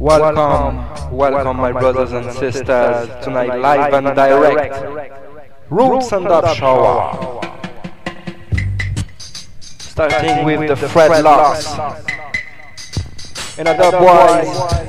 Welcome, my brothers and sisters, tonight live and direct. Roots and Dub Shower. Starting with the Fred Locks. In a dubwise.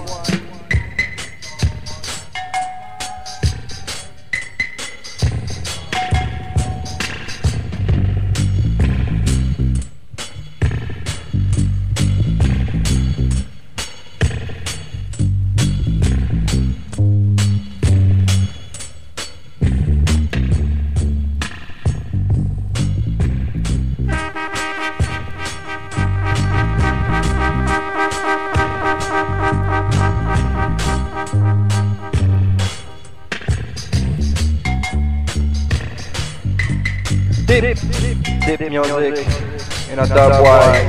Deep music in a dubwise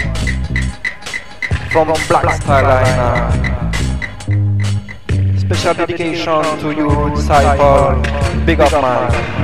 from Black Star Line. Special dedication to you, Disciple. Big up, man.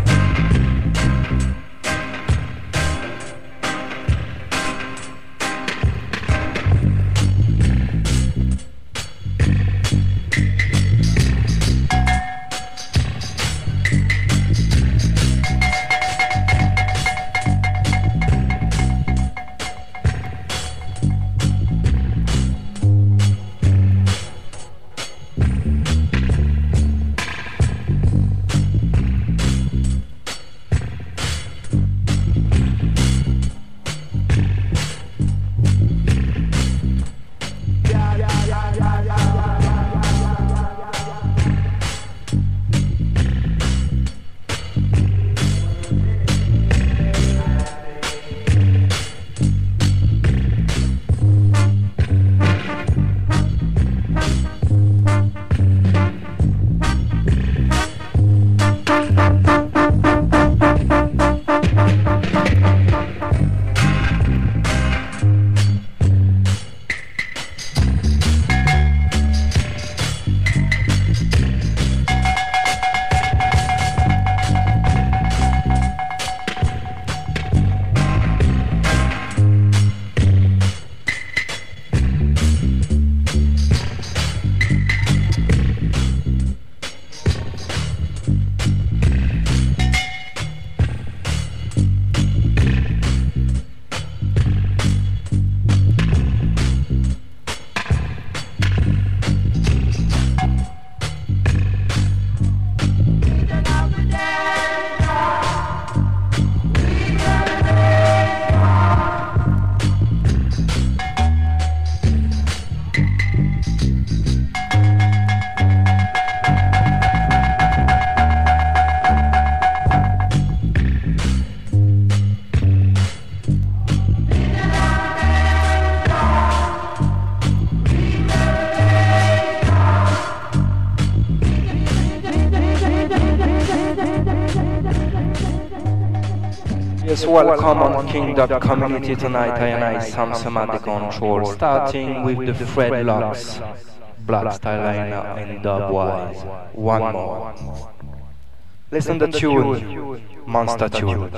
Yes, welcome on King Dub Community tonight. I and I, Sam Semantic Control, starting with the Fred Locks, Black Style Line and Dubwise. One more. Listen the tune, Monster Tune.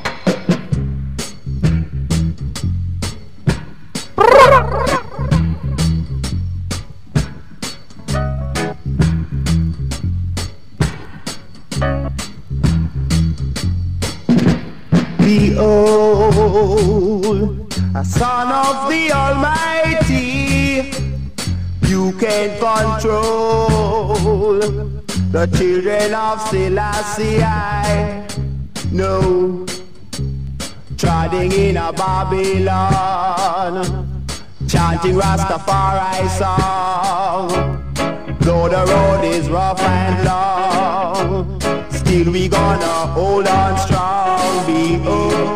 Behold, a son of the Almighty, you can control the children of Selassie. No, treading in a Babylon, chanting Rastafari song. Though the road is rough and long, still we gonna hold on strong. Behold,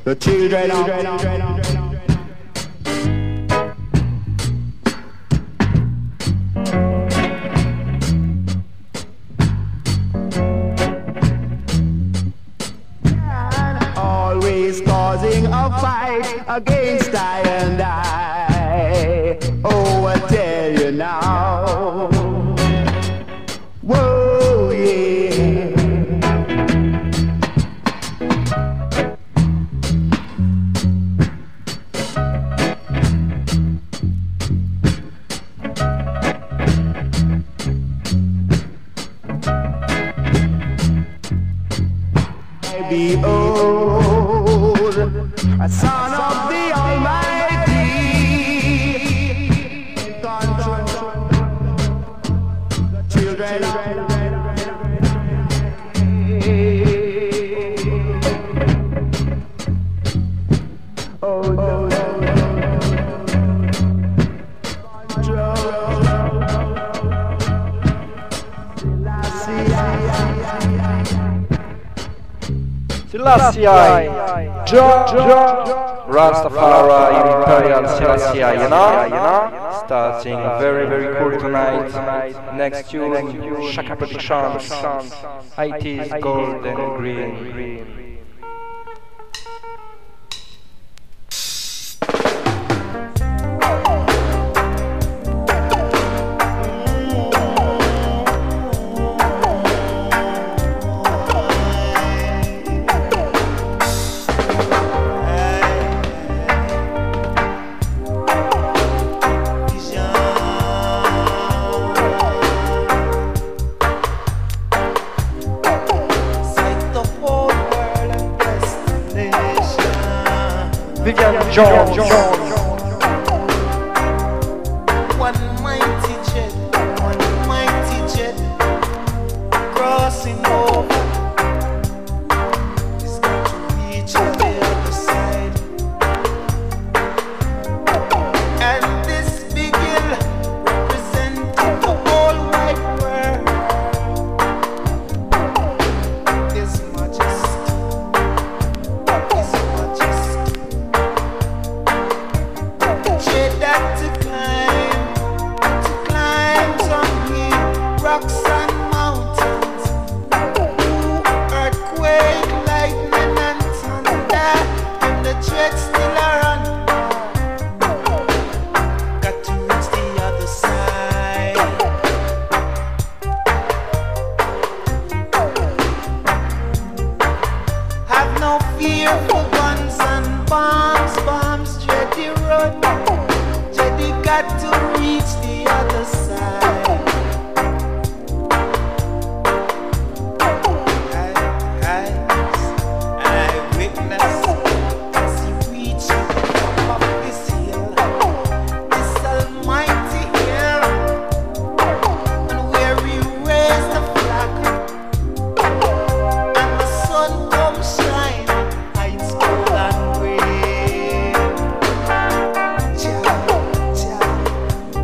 the children of always causing a fight against I and I. Oh, I tell you now. Whoa, yeah. Behold, a son of the Almighty, control the children oh no, Selassie, Rastafari, Imperial Selassie, you know? Starting very, very cool tonight. Next tune, Shaka Productions, 80s Gold and Green. John. One mighty jet, crossing over. It's got to reach the other side. And this big hill representing the whole wide world. His Majesty, His Majesty. That to climb some rocks and mountains. Earthquake, lightning and thunder, and the dread still around. Got to reach the other side. Have no fear for guns and bombs, tread the road. Got to reach the other side. I witness as he reached the top of this hill, this almighty hill, and where he raised the flag, and the sun comes shining, it's cold and gray.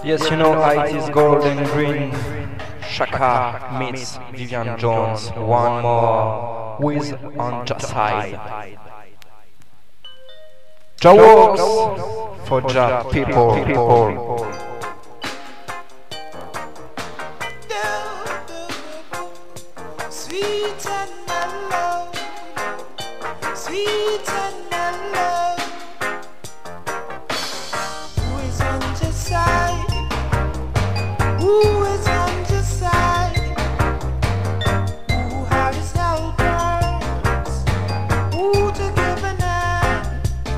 Yes, you know, it is gold and green. Shaka meets Vivian Jones. One more with on Ja side. Ja works for Ja people. Sweet and mellow, sweet and mellow. Who is on your side? Who is on your side? Who has helpers? Who to give an hand?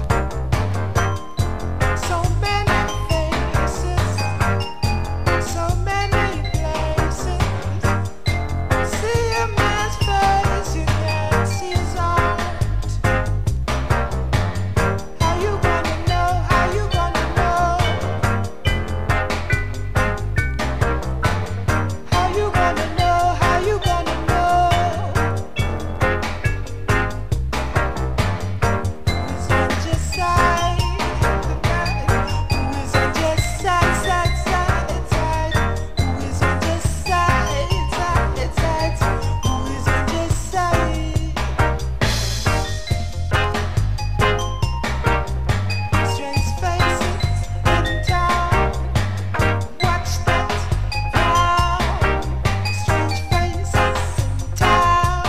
So many faces, so many places. See a man's face, you can't see his heart. How you gonna know? How you gonna know? How you gonna know? How you gonna know? Who's on your side? Who is on your side, side, side, side? Who is on your side, side, side? Who is on your side? Strange faces in town. Watch that frown. Strange faces in town.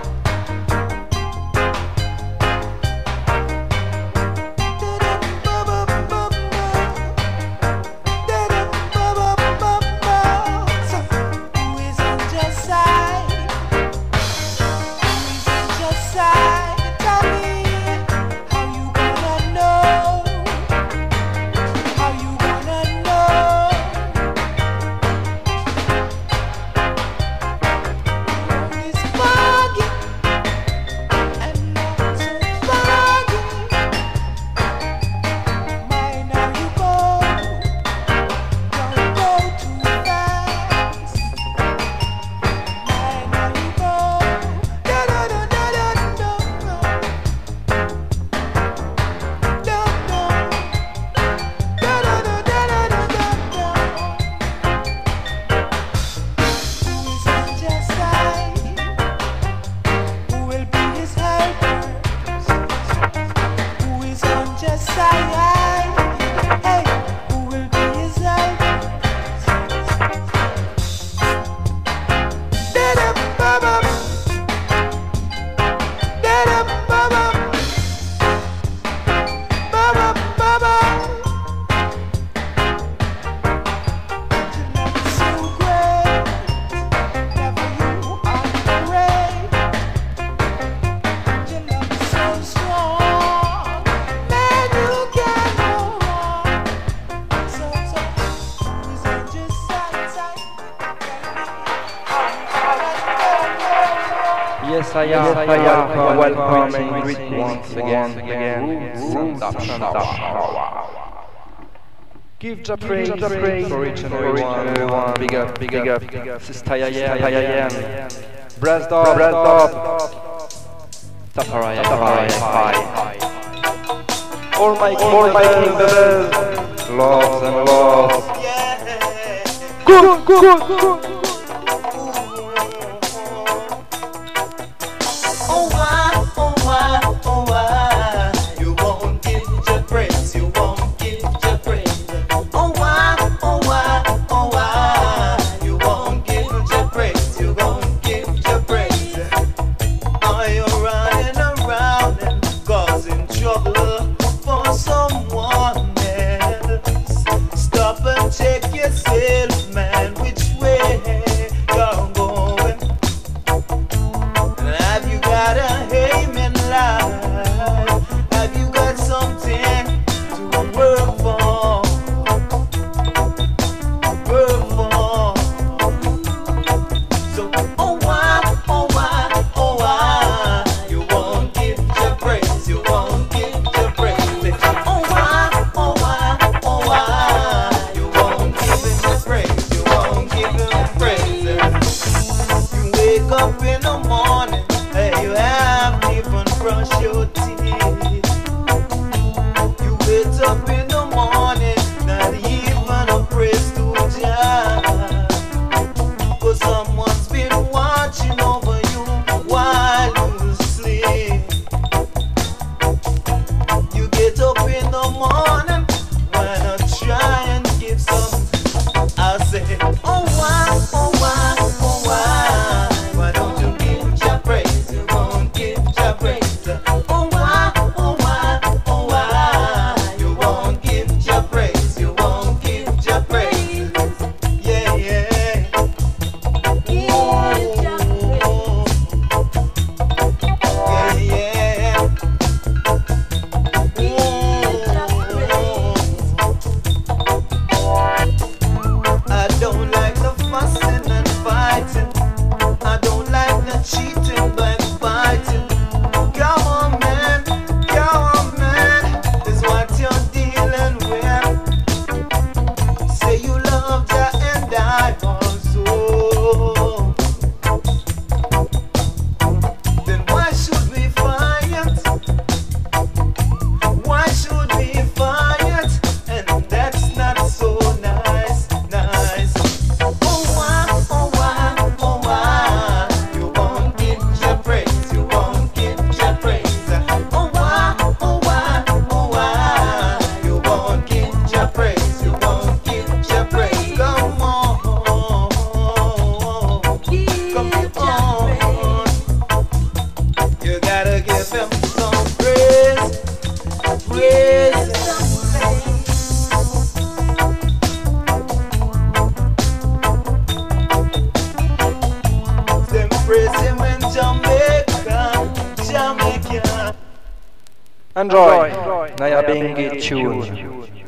So who is on your side? Who is on your side? Tell me, how you gonna know? How you gonna know? Road is foggy and not so foggy. Mind how you go, don't go too fast. Mind how you go, da da da da da da da. Da da da da da da da da. Who is on your side? Who will be his helpers? Who is on your side? Hey, who will be his helpers? Da-da-ba-ba. Da-da-ba-ba. Ba-ba-ba-ba. Your love is so great, never you are great. Your love is so strong, man, you can't go wrong. So, who's on your side, side? Yes, I am. Welcome and greet once again. Roots and Dash. Give Ja praise for each and everyone. Big up. Sister Yayan. Brass Dub. Taparaya. All my king brothers. Loves and loves. Good. Oh why, you won't give your praise, you won't give your praise. Oh why, you won't give your praise, you won't give your praise. Are you running around and causing trouble for someone else? Stop and check yourself, man, which way you're going. Have you got a aim in life? Have you got something to work for? So, oh why, you won't give your praise, you won't give your praise. Oh why, you won't give him your praise, you won't give him your praise. You wake up in the morning, hey, you haven't even brushed your teeth. You wake up in the morning, not even a praise to gotta give him some praise. Praise. Them praise him in Jamaica. Enjoy. Naya Bingi tune.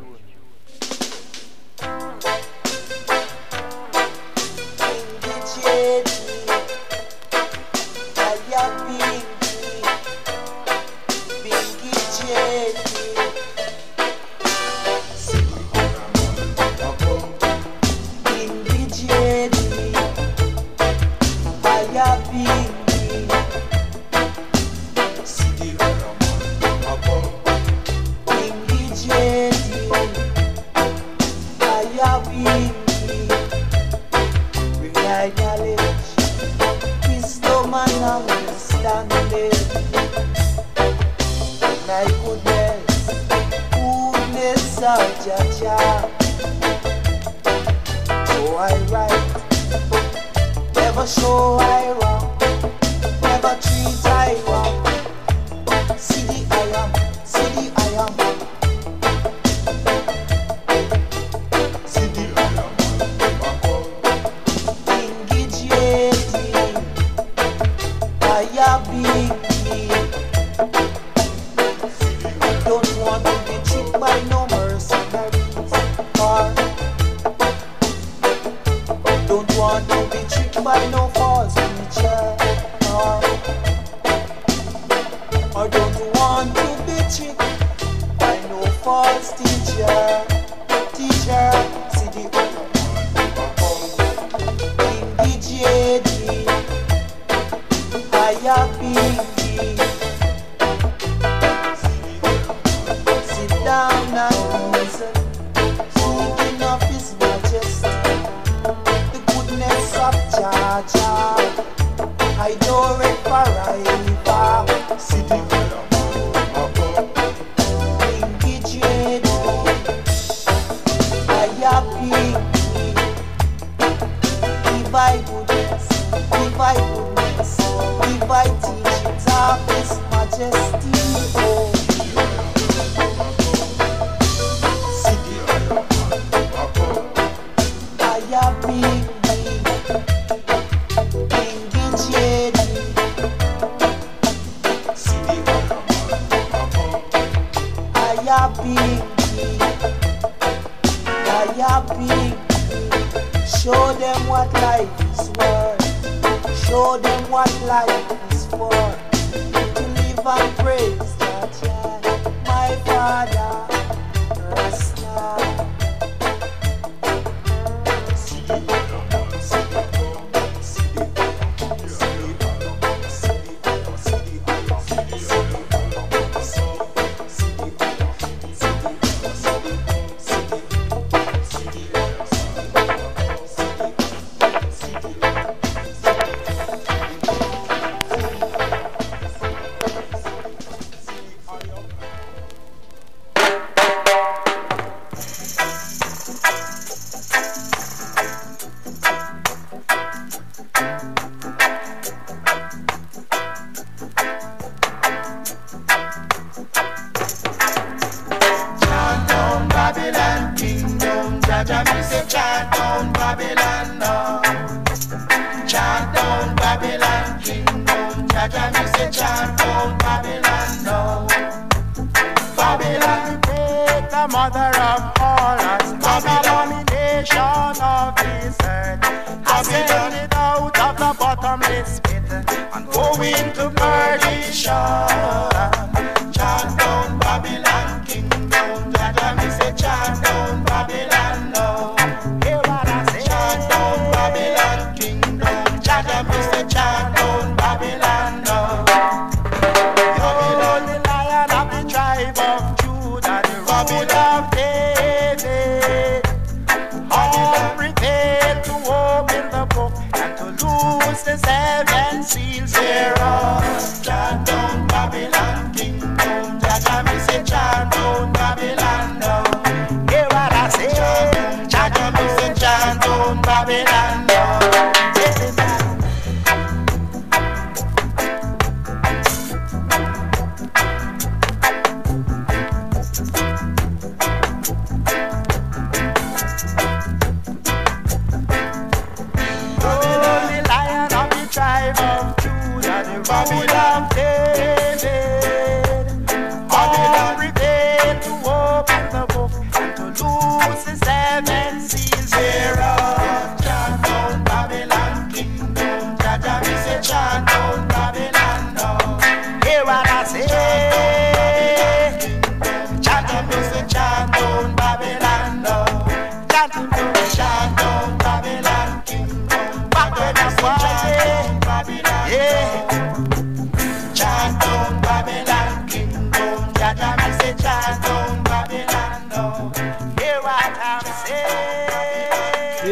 Show them what life is worth. Show them what life is for. To live and praise that, yeah, my Father, Rasta.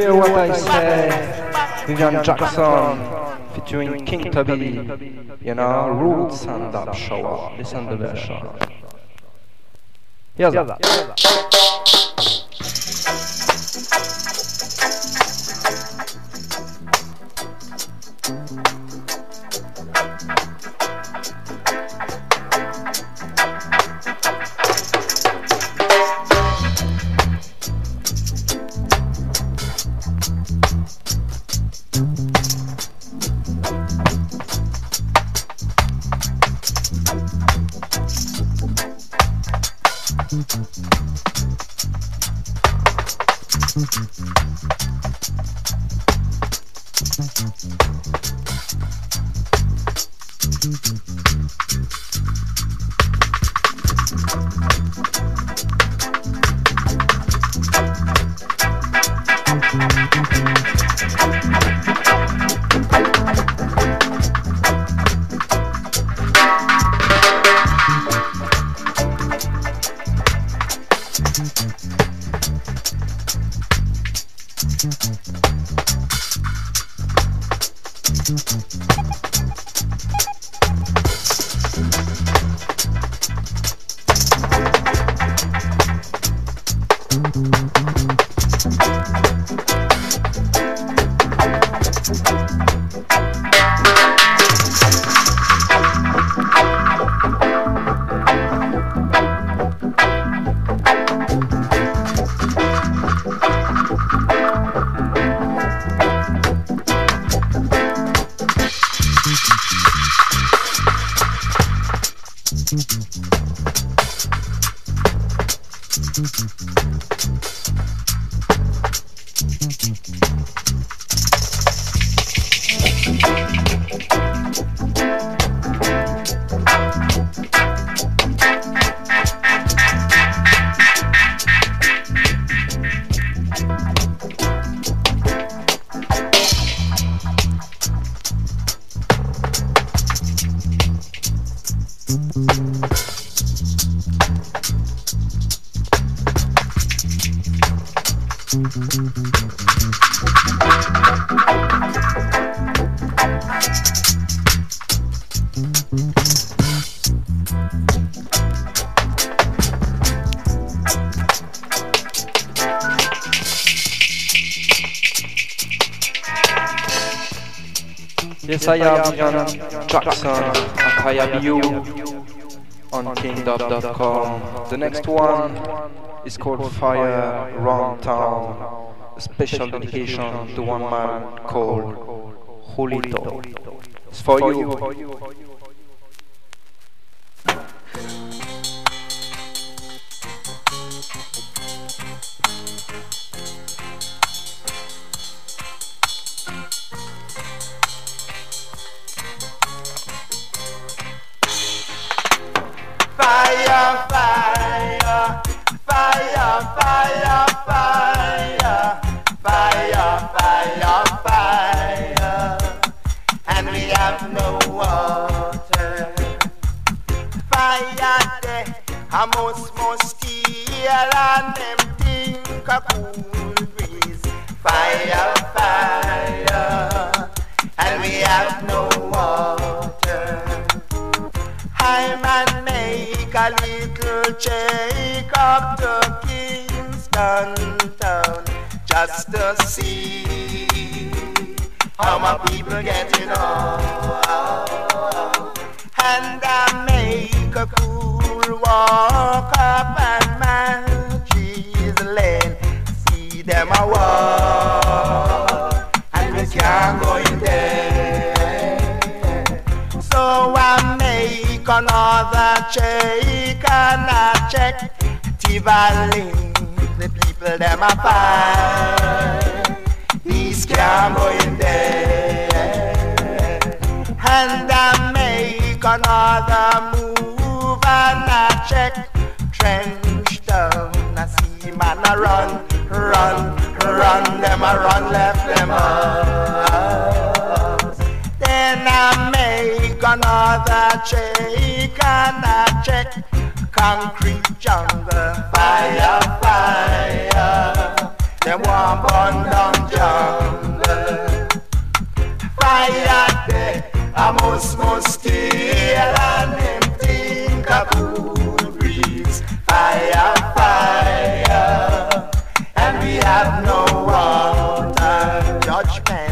hear what I say? Vivian Jackson featuring King Tubby, you know, Roots and Dub Shower. Listen to the version. Here's that. Yes, I am Vivian Jackson and Hayabiu on KingDub.com. The next one is called Fire Round Town, a special dedication to one man called Julito. It's for you. Fire, fire, fire, fire, fire, fire, fire, fire, and we have no water. Fire there, a most steal and them think a cool breeze. Fire, fire, and we have no water. I man make a little check up to Kingston town just to see how my people getting on. And I make a cool walk up and Manchis Lane, see them a walk, and we can't go in there. So I make another check and I check Tivoli, the people them a find. These can't go in there. And I make another move and I check Trench Town. I see man a run, them a run, left them up. Then I make another check and I check Concrete Jungle. Fire, fire, them want burn down jungle. Fire there, I must steal and them think a cool breeze. Fire, fire, and we have no water. Judgment.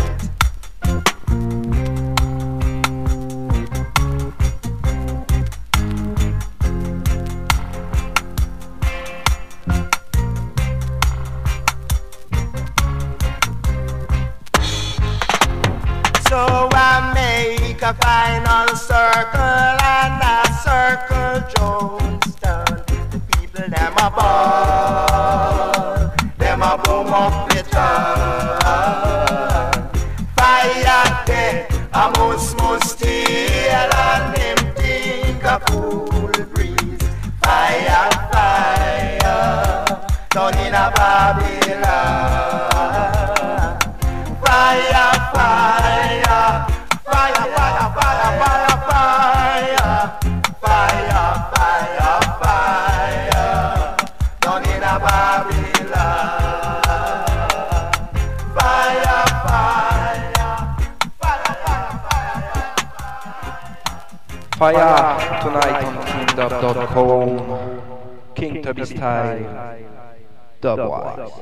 So I make a final circle and I circle Jonestown. The people them a ball, them a boom up the town. Fire there, I must steal and them think a cool breeze. Fire, fire, down in a Babylon. Fire, fire, fire, fire, fire, fire, fire, fire, fire, fire, down in a Babylon. Fire, fire, fire, fire, Fire tonight on KingDub.com. King Tubby style. Dubwise.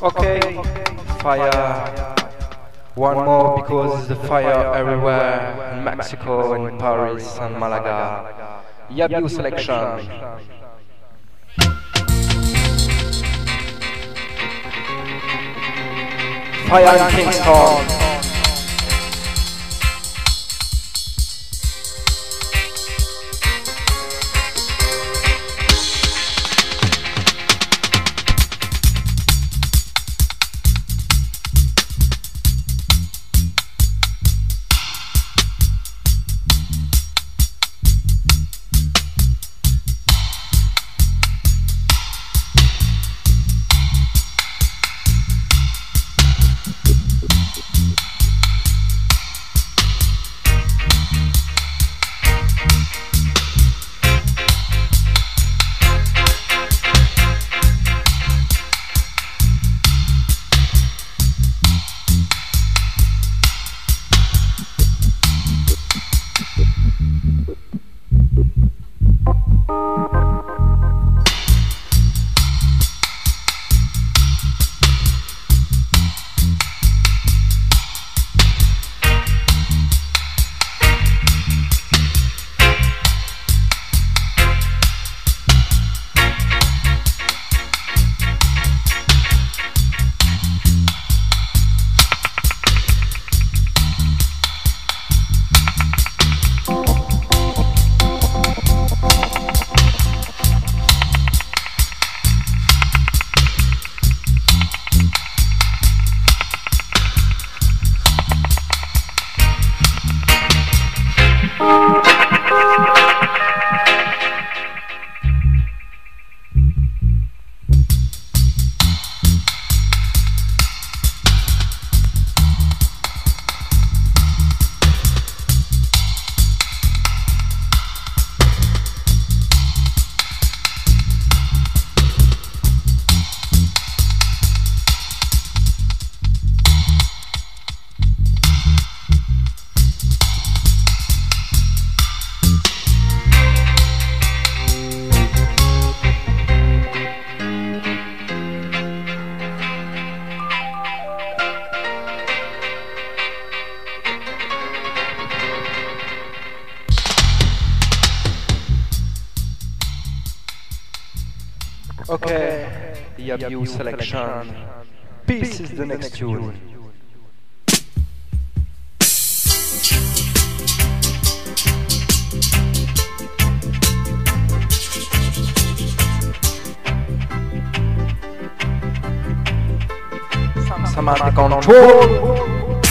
Okay, fire. One more because it's the fire everywhere in Mexico, in Paris and Malaga. Yabu selection. Fire in Kingston. Okay, the Abuse selection. Peace is the next tune. Samantha control.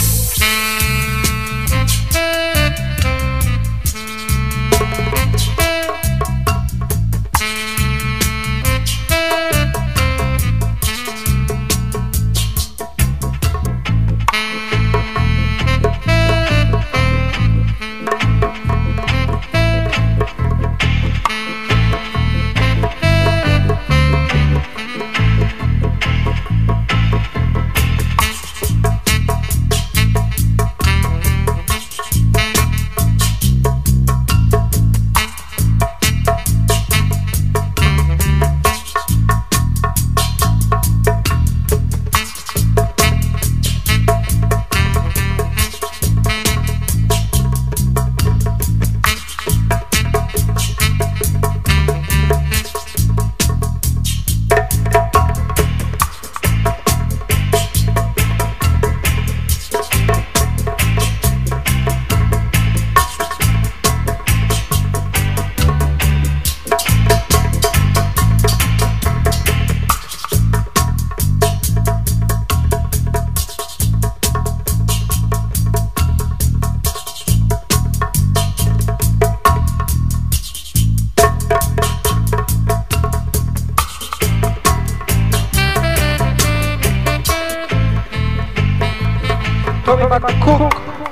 Tommy McCook.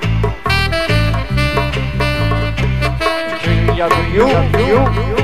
You.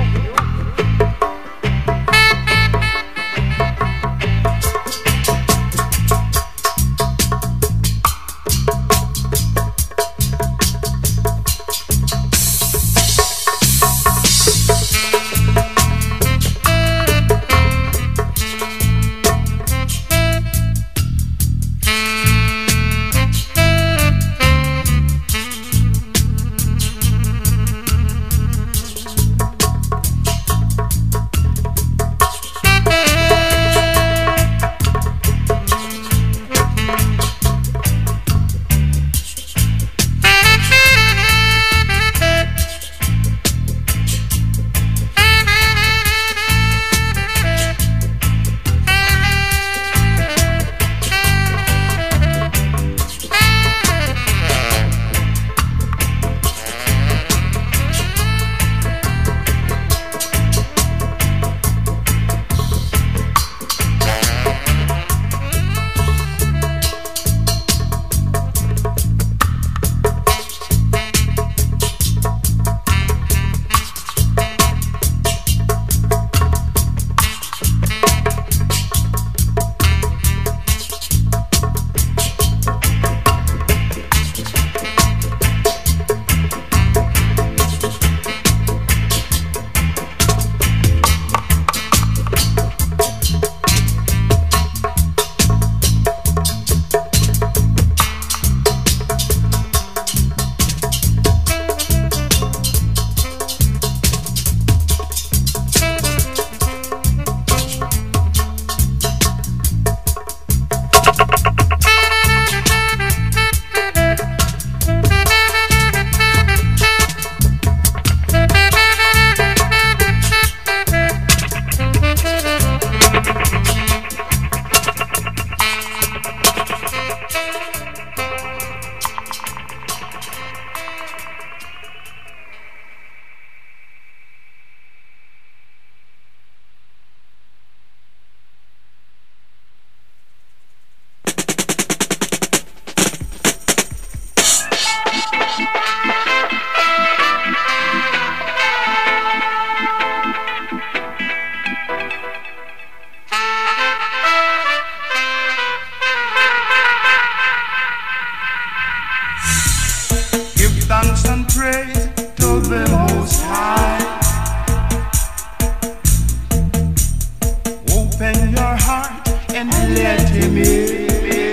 heart and let him in.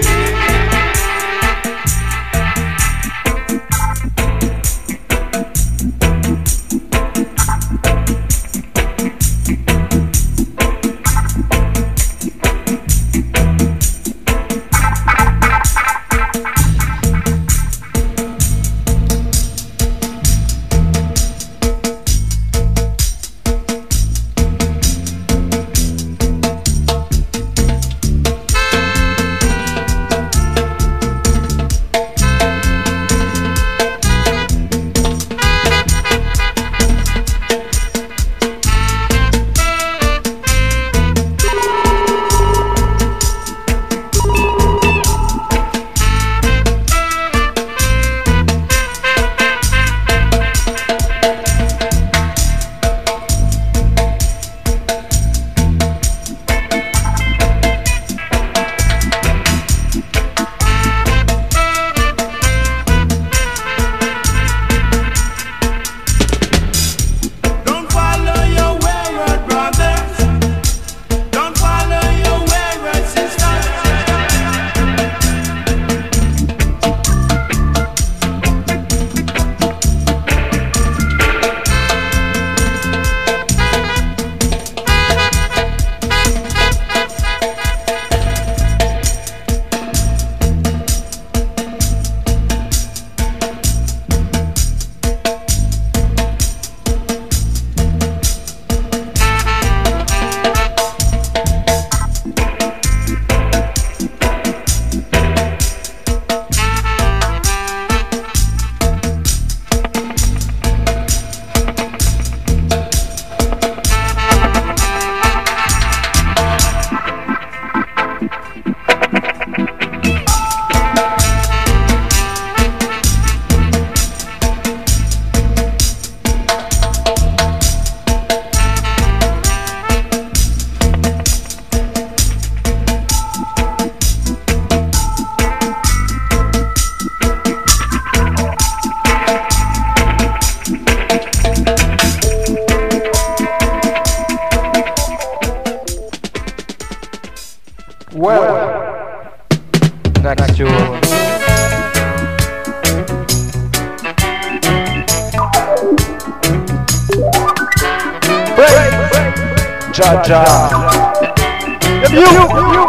Well, next to break, Jaja. You.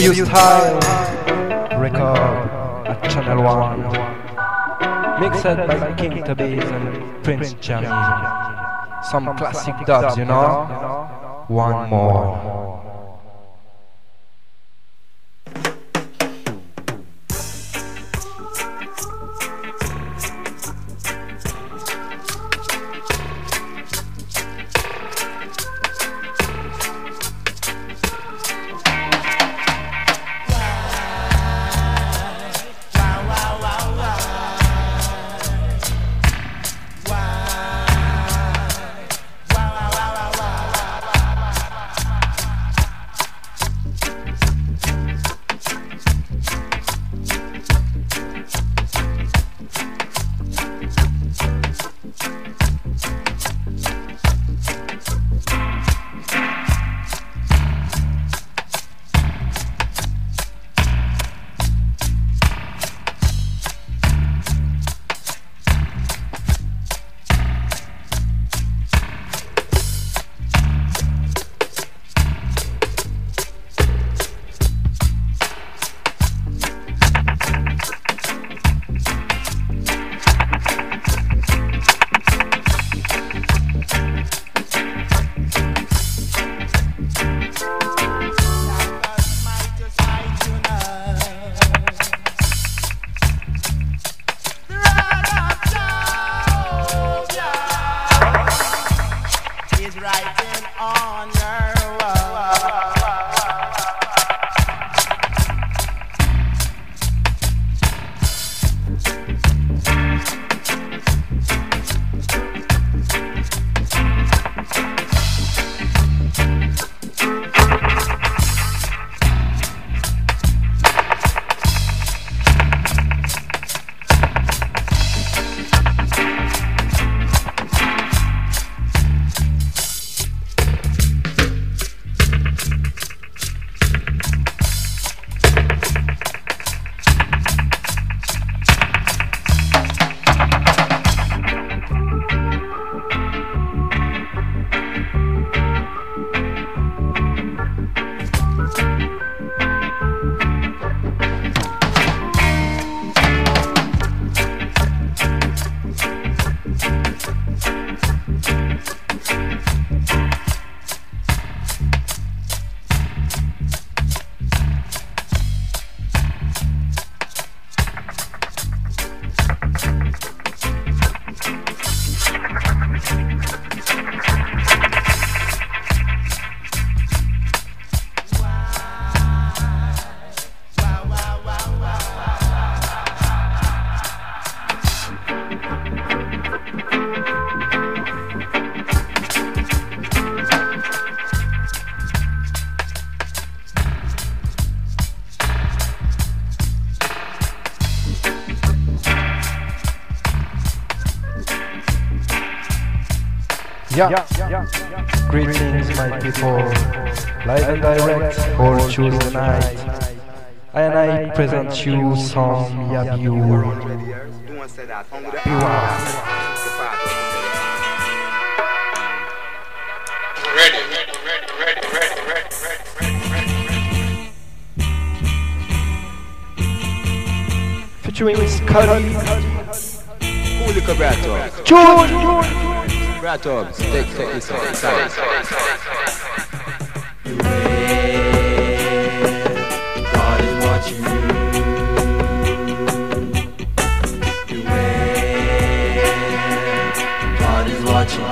W Style record at Channel 1. Mixed by King Tabez and Prince Jamil. Some classic dubs, you know? One more. Greetings, my people. Live and direct, all Tuesday night. And I present you some Yabu. Featuring Scotty. Holy Cabrato. June! Bratogs, take this outside. God is watching you. God is watching.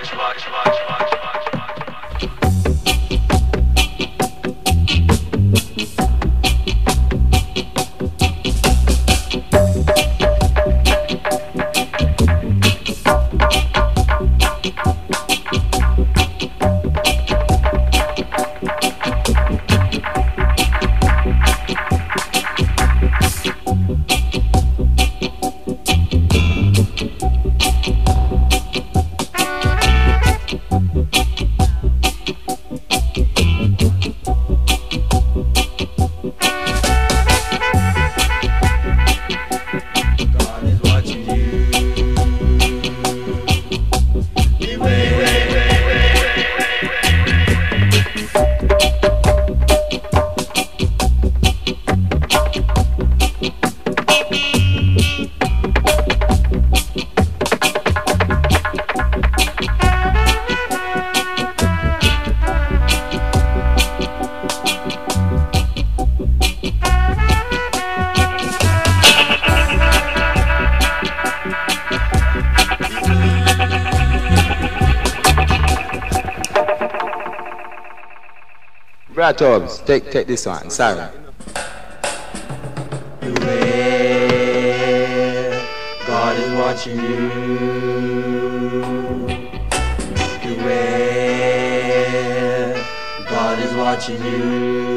Tubs, take this one, sorry. Beware, God is watching you. Beware, God is watching you.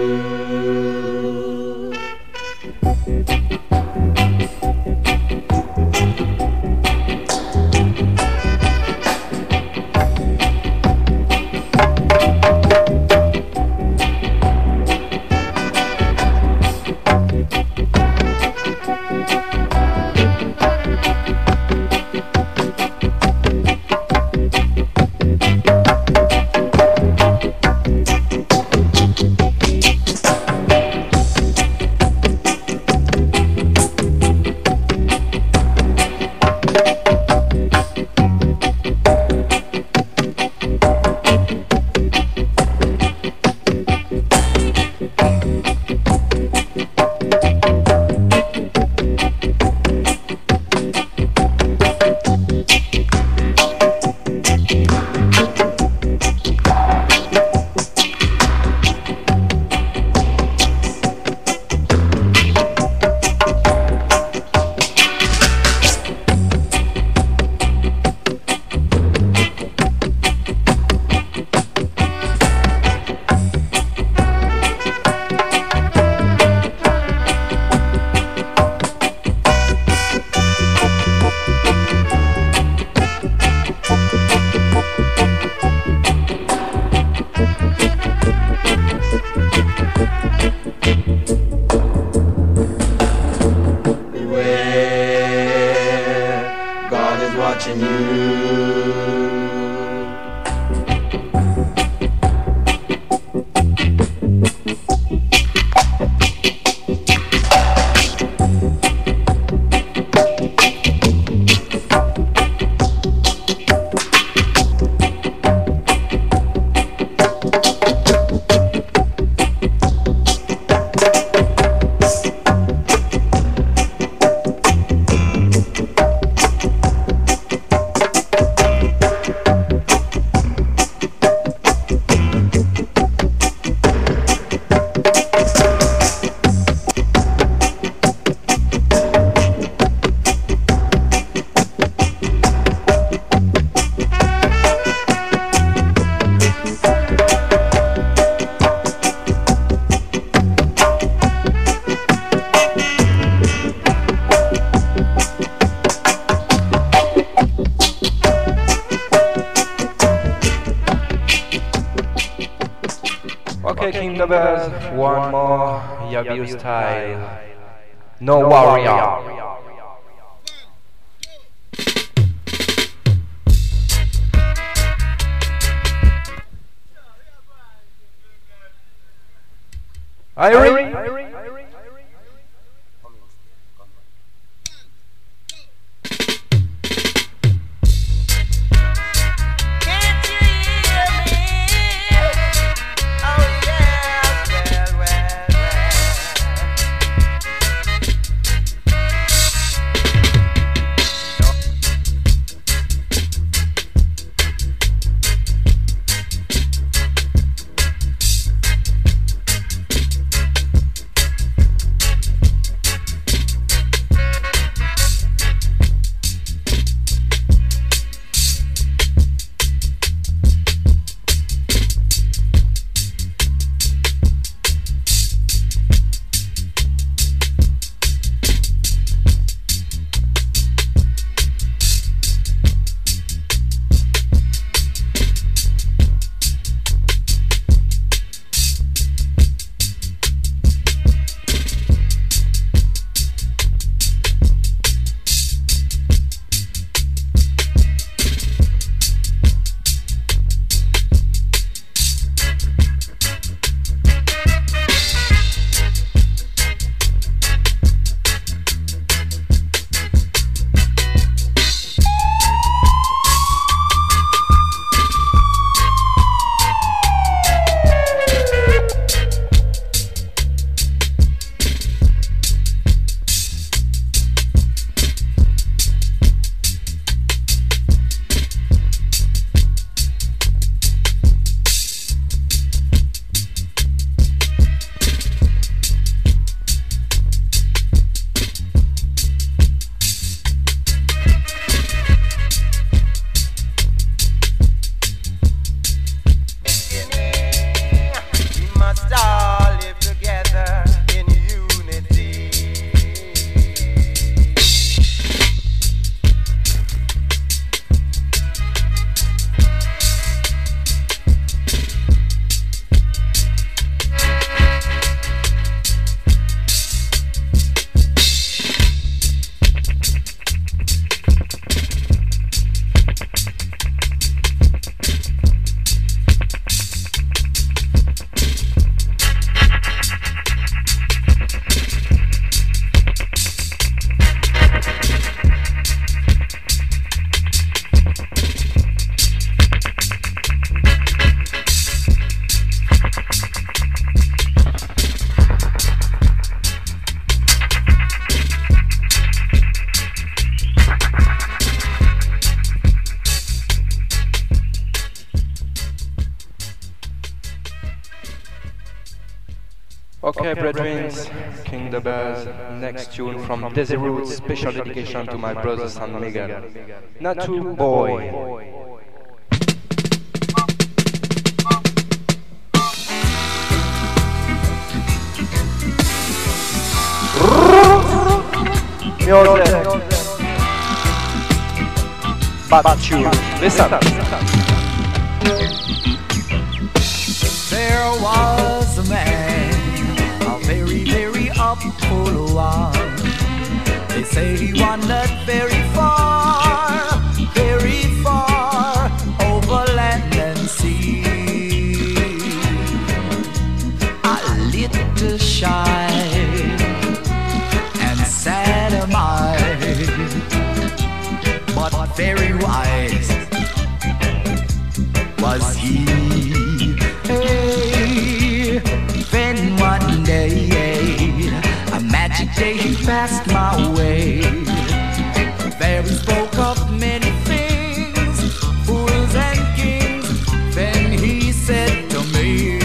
watching you. Okay, King the Bells, one more Yabu style. No warrior. Irene. Okay, brethren, King the Buzz. Next tune from Desi Roots. Special dedication to my brother San Miguel. Natu Boy. Music. Bad tune. Listen. There was a man, a very, very upful one. They say he wandered very far over land and sea. A little shy and sad am I, but very wise was he. Hey, then one day, a magic day he passed my way. There he spoke of many things, fools and kings. Then he said to me,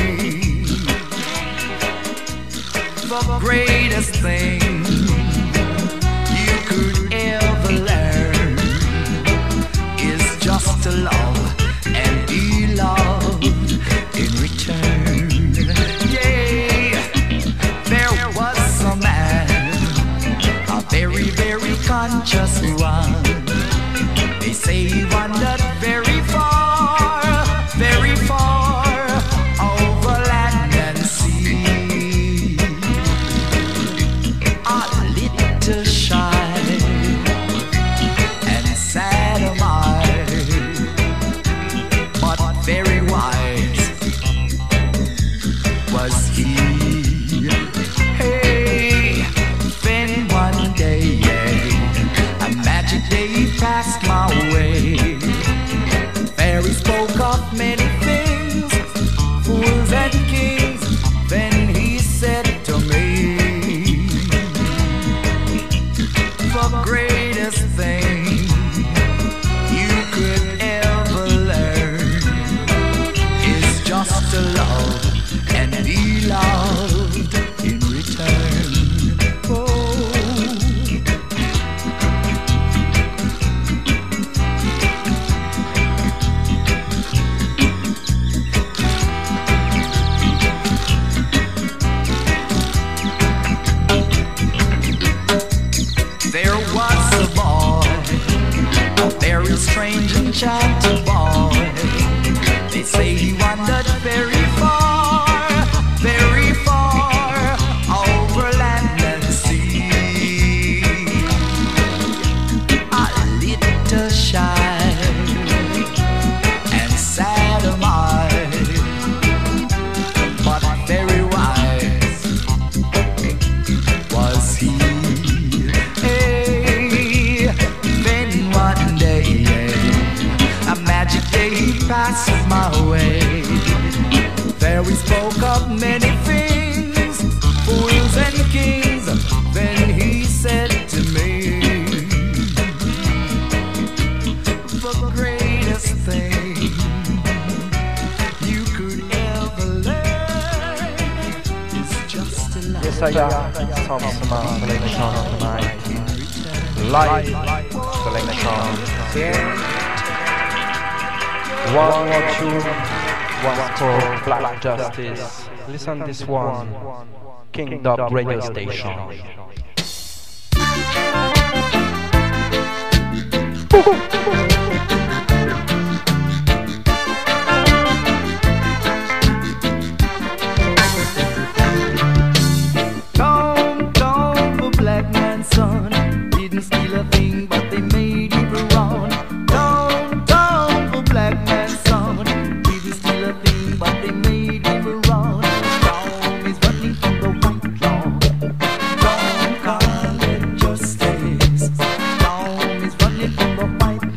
the greatest thing you could ever learn is just to love and be loved in return. Yeah, there was a man, a very, very conscious one. They say he wandered very far over land and sea. A little shy and sad am I, but very wise was he. Hey, then one day, a magic day passed my way. There he spoke of many things, fools and kings. Then he said to me, the greatest thing you could ever learn is just to love and be loved in return. Oh. There was a boy, a very strange enchanted boy. They say he wandered very far over land and sea. A little shy and sad am I, but very wise was he. Hey, then one day, a magic day passed my way. There we spoke of many things, fools and kings. Then he said to me, the greatest thing you could ever learn is just to love. Yes, I got some selection tonight. Live selection. One more tune was called Black Justice. Listen this one, King Dub Radio Station. Down, the black man's son didn't steal a thing, but they made him run. Down, the black man's son didn't steal a thing, but they made him run. Down is running from the white law. Down can't get justice. Down is running from the white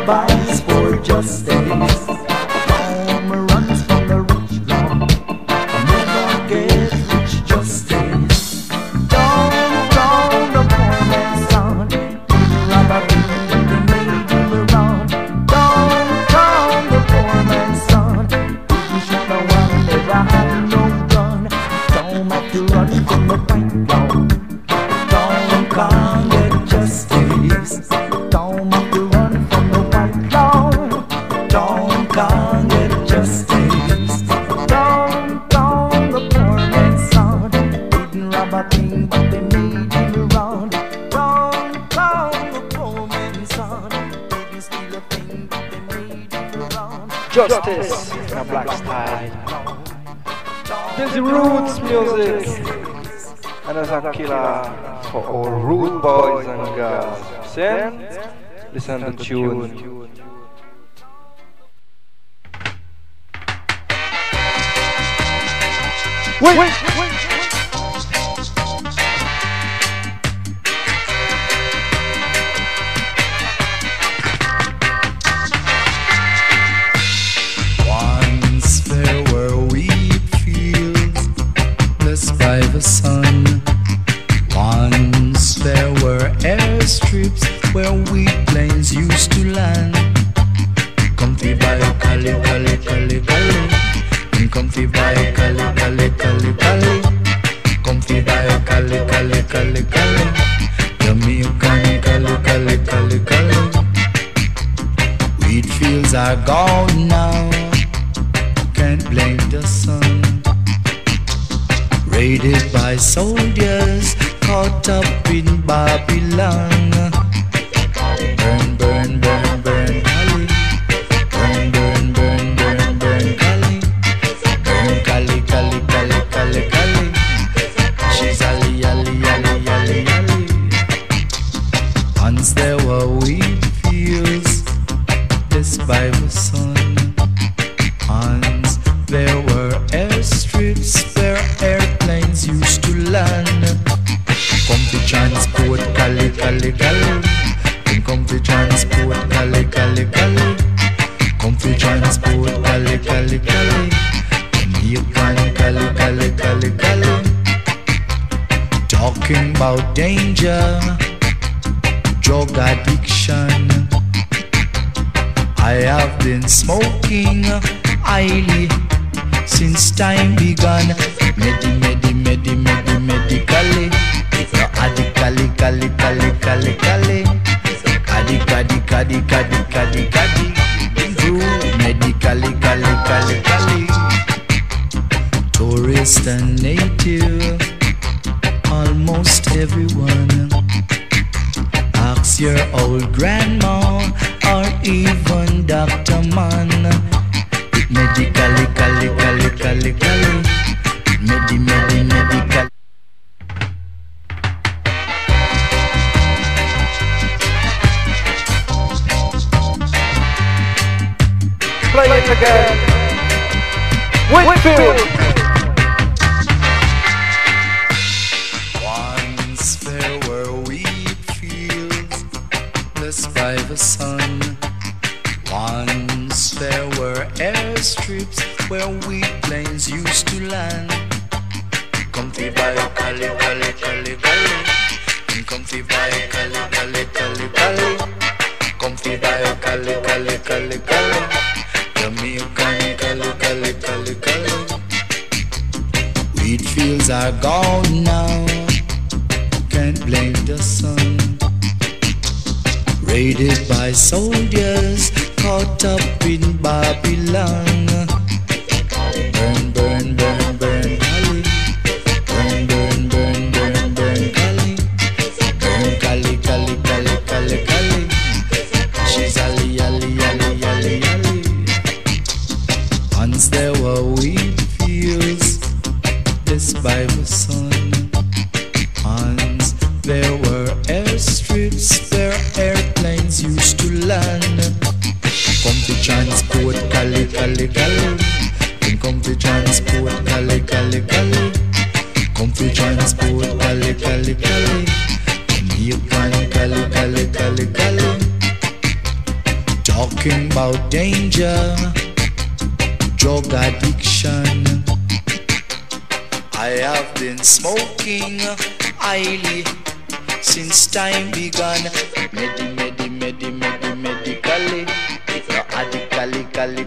lullabies for justice. Home runs from the rich long, never get rich justice. Down the poor man's son, robbery they made him around. Down the poor man's son, didn't shoot no one, never had no gun. Don't have to run from the fight long. Don't can't get justice. Don't have to run from the white law. Don't can't get justice. Down the poor man's son, didn't rob a thing but they made him around. Down the poor man's son, didn't steal a thing but they made him around. Justice in a black style. There's the roots music. And there's a killer for all rude boys and girls. See? Listen to the tune. Wait. Once there were wheat fields blessed by the sun. Once there were airstrips where wheat planes used to land. Comfy by Cali, Cali, Cali, Cali. Comfy by Cali, Cali, Cali, Cali. Comfy by Cali, Cali, Cali, Cali. Jamaican Cali, Cali, Cali, Cali. Wheat fields are gone now. Can't blame the sun. Raided by soldiers caught up in Babylon. Burn, burn, burn, burn, Cali. Burn, burn, burn, burn, burn, Cali. Burn, Cali, Cali, Cali, Cali, Cali. She's Ali, Ali, Ali, Ali, Ali. Once there were wheat fields blessed by the sun. Once there were airstrips where airplanes used to land. Come to transport Cali, Cali, Cali. Come to transport Cali, Cali, Cali. Come to transport Cali, Cali, Cali. Jamaican Cali, Cali, Cali, Cali. Talking about danger, drug addiction. I have been smoking highly since time began. Medically. If you're addict, Cali, Cali, Cali, Cali, Cali. Caddy. Through medically, Cali, Cali, Cali. Tourist and native, almost everyone. Ask your old grandma or even Dr. Man. Medically, Cali, Cali, Cali, Cali. Medical. Play it again. Whitfield. Once there were wheat fields blessed by the sun. Once there were airstrips where wheat planes used to land. Comfy by Cali, Cali, Cali, Cali. Comfy by Cali, Cali, Cali, Cali. Comfy by Cali, Cali, Cali, Cali. Jamaican Cali, Cali, Cali, Cali. Wheat fields are gone now. Can't blame the sun. Raided by soldiers caught up in Babylon. Burn, burn, burn, burn, Cali. Burn, burn, burn, burn, burn, Cali. Burn, Cali, Cali, Cali, Cali, Cali. She's Ali, Ali, Ali, Ali, Ali. Once there were wheat fields blessed by the sun. Once there were airstrips where airplanes used to land. Come to transport Cali, Cali, Cali. Come to transport Cali, Cali, Cali. Come to transport Cali, Cali, Cali. Jamaican Cali, Cali, Cali, Cali. Talking about danger, drug addiction. I have been smoking highly since time began. Medically, no addically,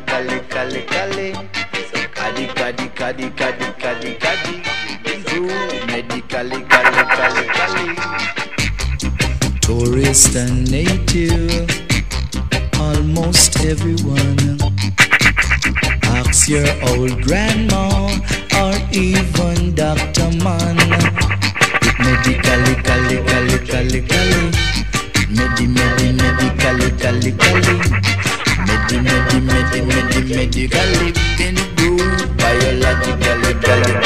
medically. Tourist and native, almost everyone. Ask your old grandma or even Dr. Man. Medically, medically, been proved biologically.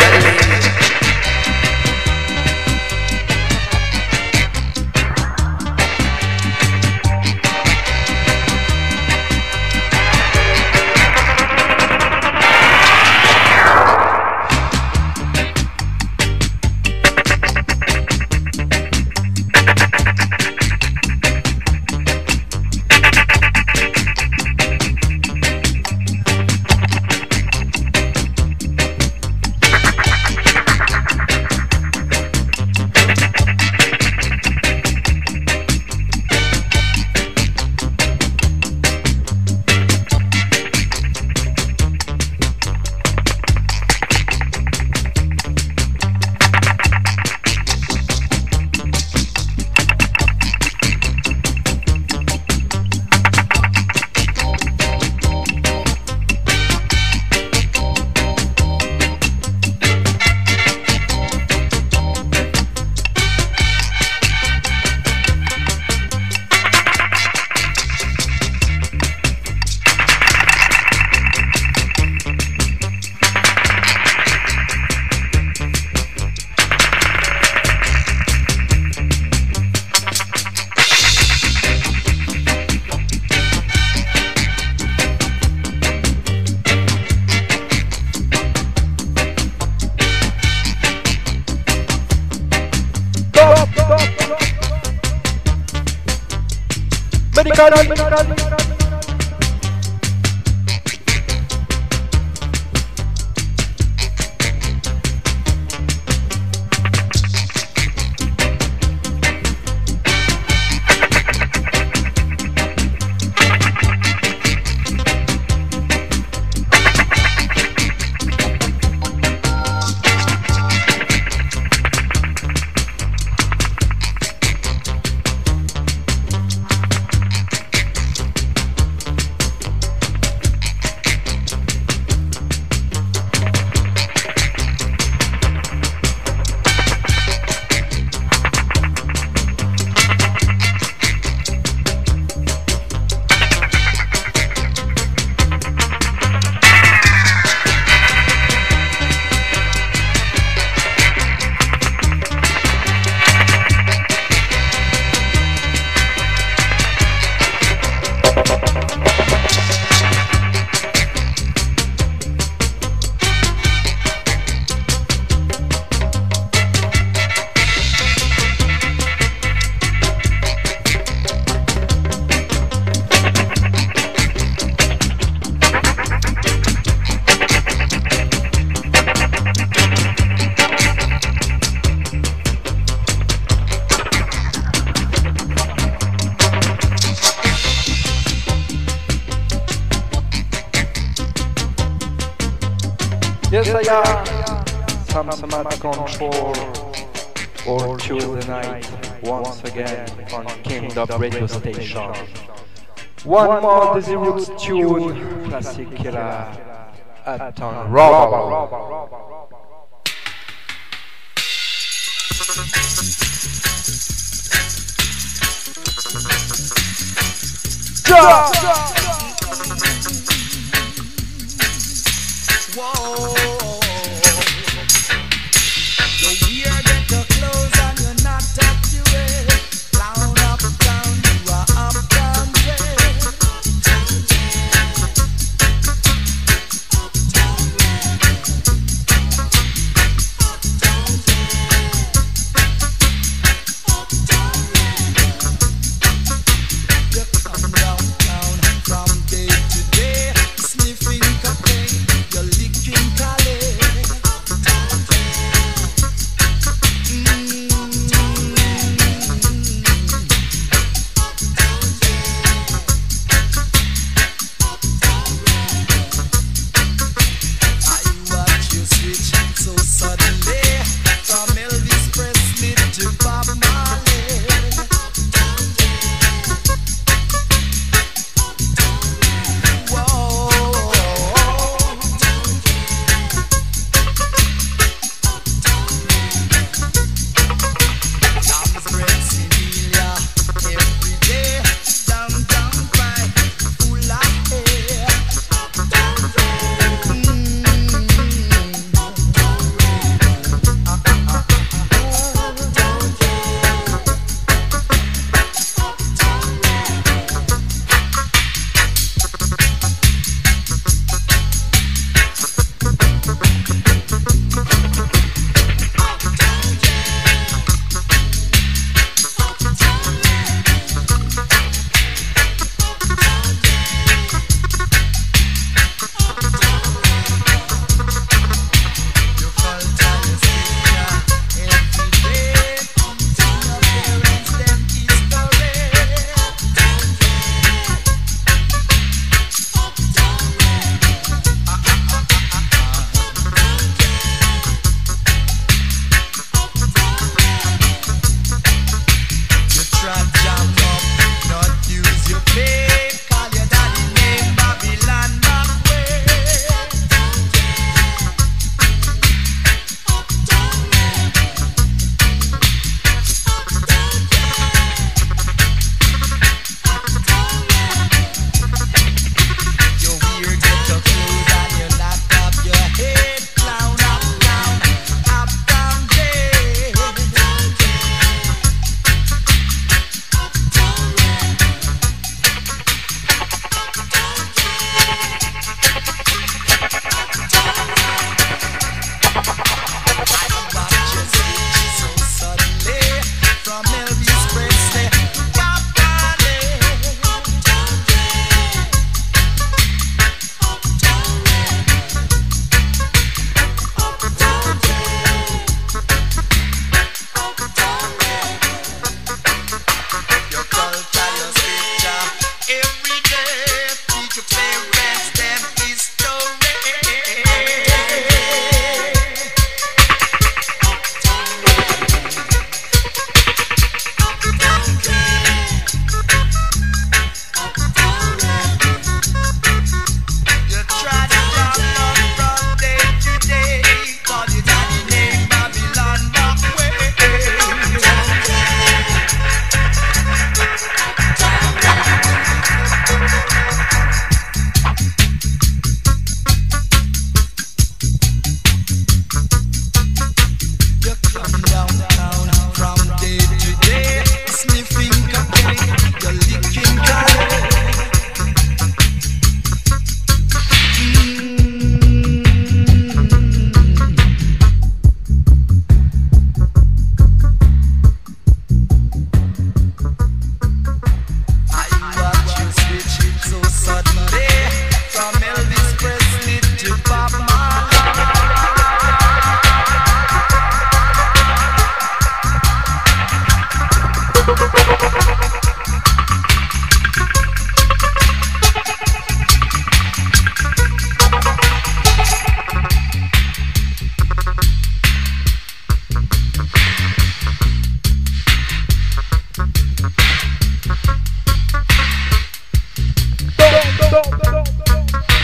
Yes, I am Samsama Control for Tuesday night once again on Kingdom Radio Station. One more Dizzy Roots tune, classic killer at on Raw. Whoa. You wear the clothes and you're not up to it. Down, up, down, you are up, down, You come down from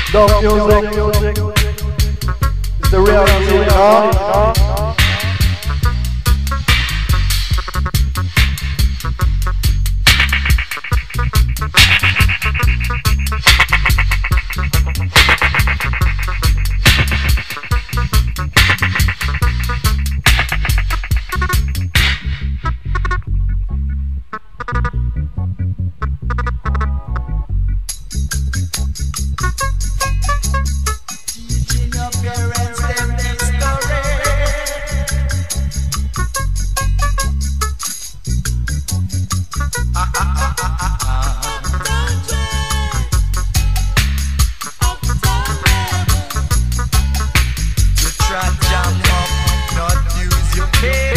Dub music is the real music, you know? Teaching your parents them this story. You try to jam up, not use your head.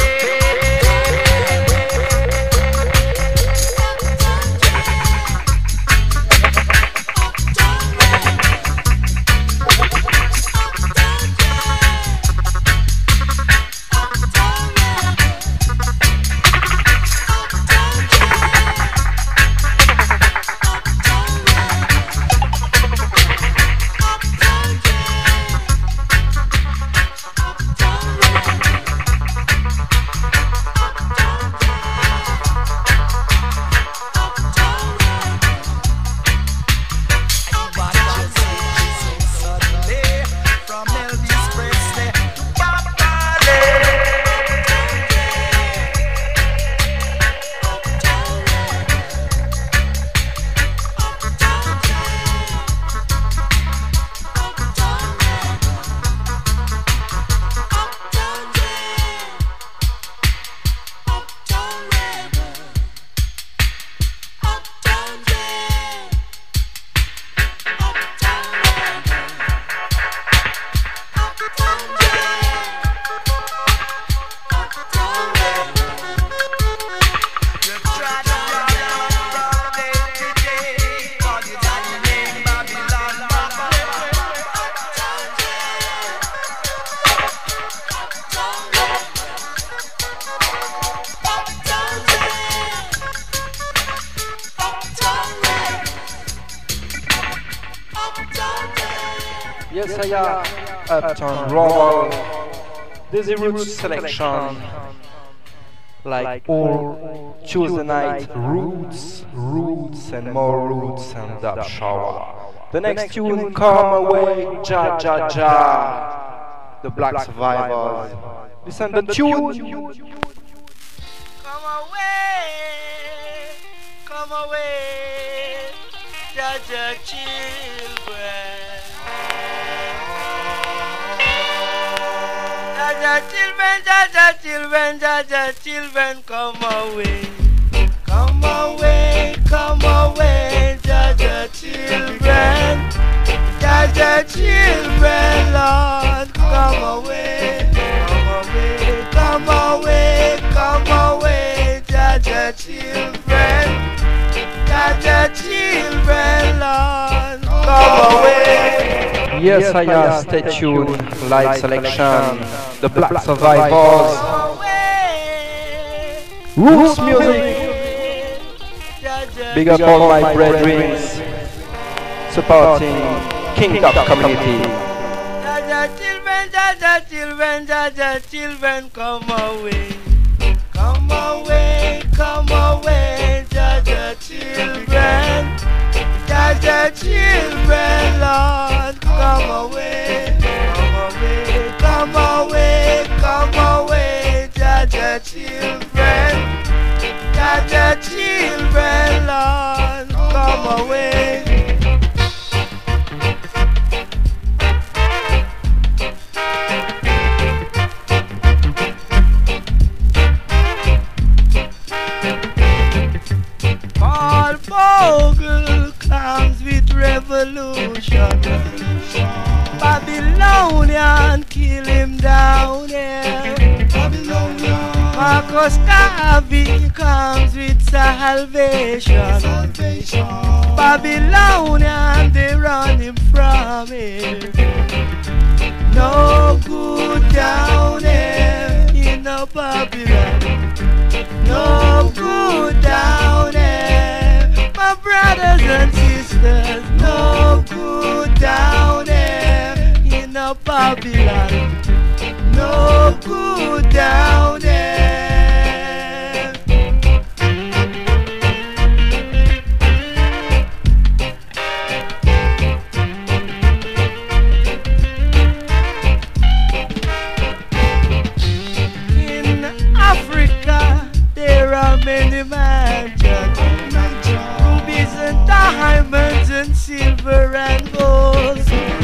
Yes, I am Uptown Roll. Dizzy Roots selection. Like all Tuesday night, roots, and more roots and that shower. The next tune, Come Away, Ja Ja Ja. The Black Survivors. Listen the tune. Come away, Jaja children. Jaja children, come away. Come away, Jaja children. Jaja children, Lord, come away. Come away, Jaja children. Jaja children, Lord, come away. Yes, I am. Stay tuned. Live selection. The Black Survivors. Roots music. Big up all my brethren supporting Kingdom community. Jaja children, come away. Come away, Jaja children. Jaja children, Lord, come away. Come away, Jaja children. Jaja children, Lord, come away. Paul Vogel comes with revolution. Babylonian kill him down here. Marcus Garvey comes with salvation. Babylonian, they run him from here. No good down here in no Babylon. No good down here, my brothers and sisters. No good down Babylon. No good down there. In Africa, there are many mansions, rubies and diamonds and silver and gold.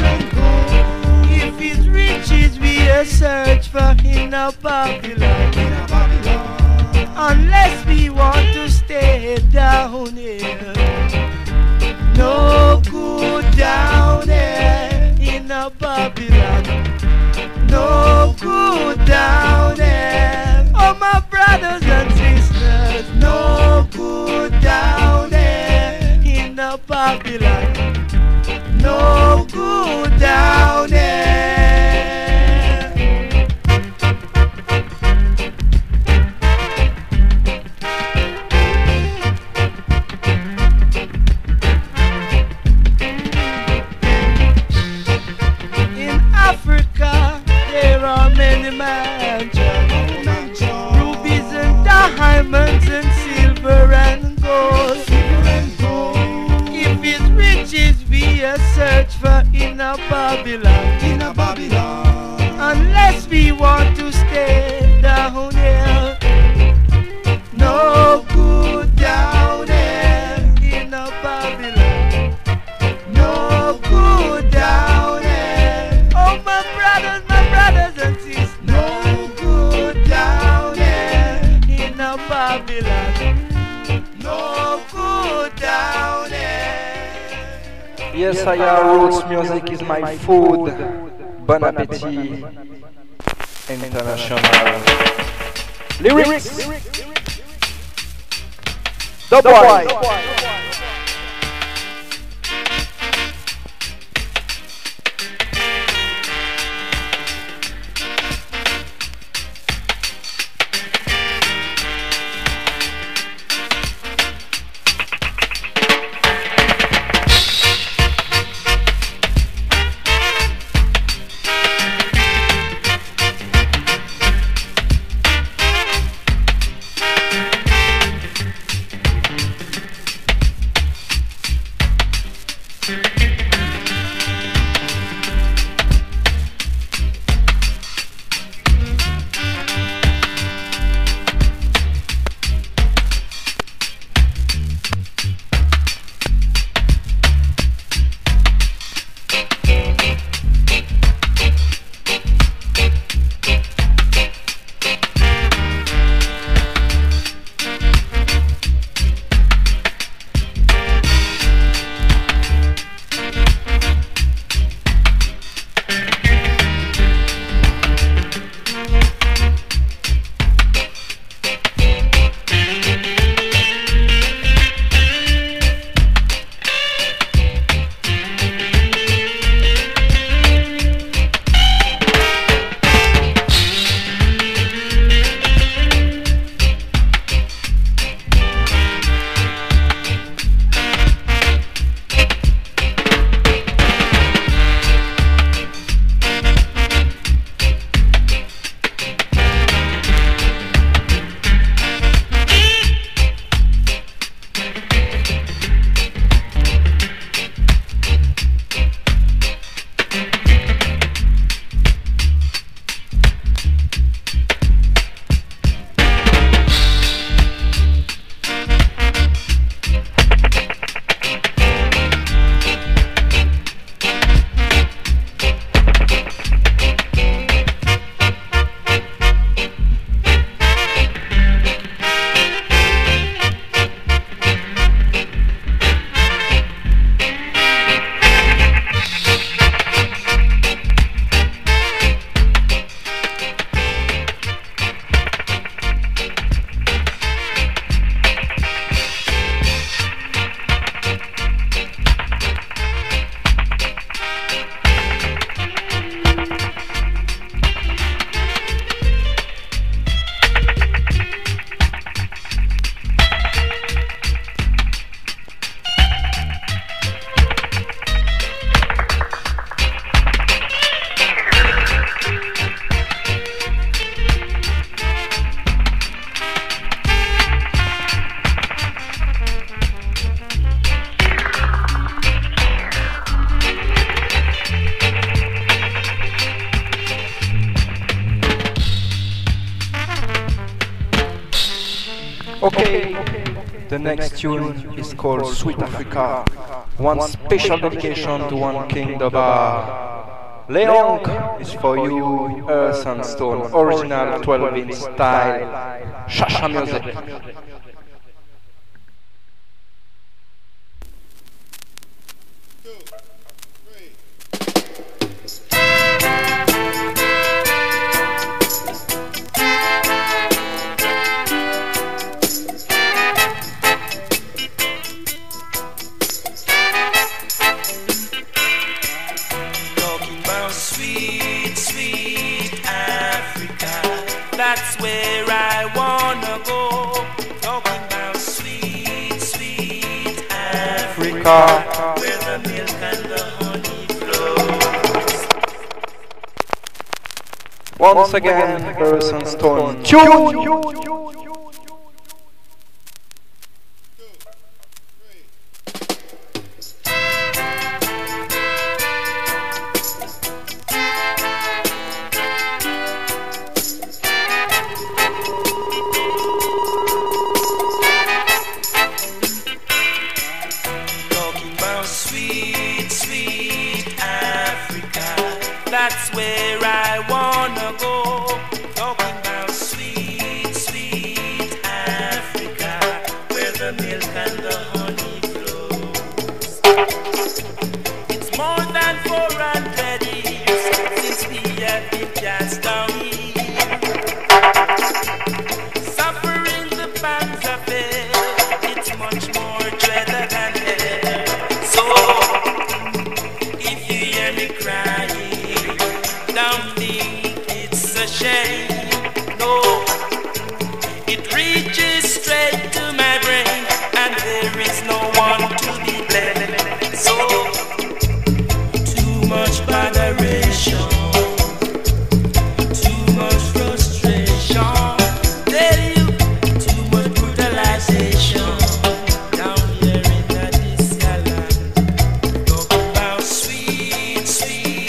If his riches we a search for in a Babylon, unless we want to stay down here. No good down there in a Babylon. No good down there. Oh my brothers and sisters, no good down there in a Babylon. No good down there. In Africa, there are many mansions, rubies and diamonds and silver and gold. If his riches we a search for in a Babylon, unless we want to stay down here. No good down there in a Babylon. No good down there. Oh my brothers and sisters, no good down there in a Babylon. No good down there. Yes, roots music is my food. Bon appétit. International. Lyrics. The boy. Okay, the next tune is called Sweet Africa. One special dedication to one king Daba. Leonk is for you, Earth and Stone, original 12-inch style, Shasha music. That's where I wanna go. Talking about sweet, sweet Africa, where the milk and the honey flows. Once again, Earth and Stone. Tune! That's where I wanna go. Talking about sweet, sweet Africa, where the milk and the honey flows. It's more than 400 years since we have been cast down here, suffering the pangs of hell. It's much more dreaded than hell. So if you hear me crying, don't think it's a shame. No, it reaches straight to my brain, and there is no one to be blamed. So, too much botheration, too much frustration. Tell you, too much brutalization down here in this land. Talk about sweet, sweet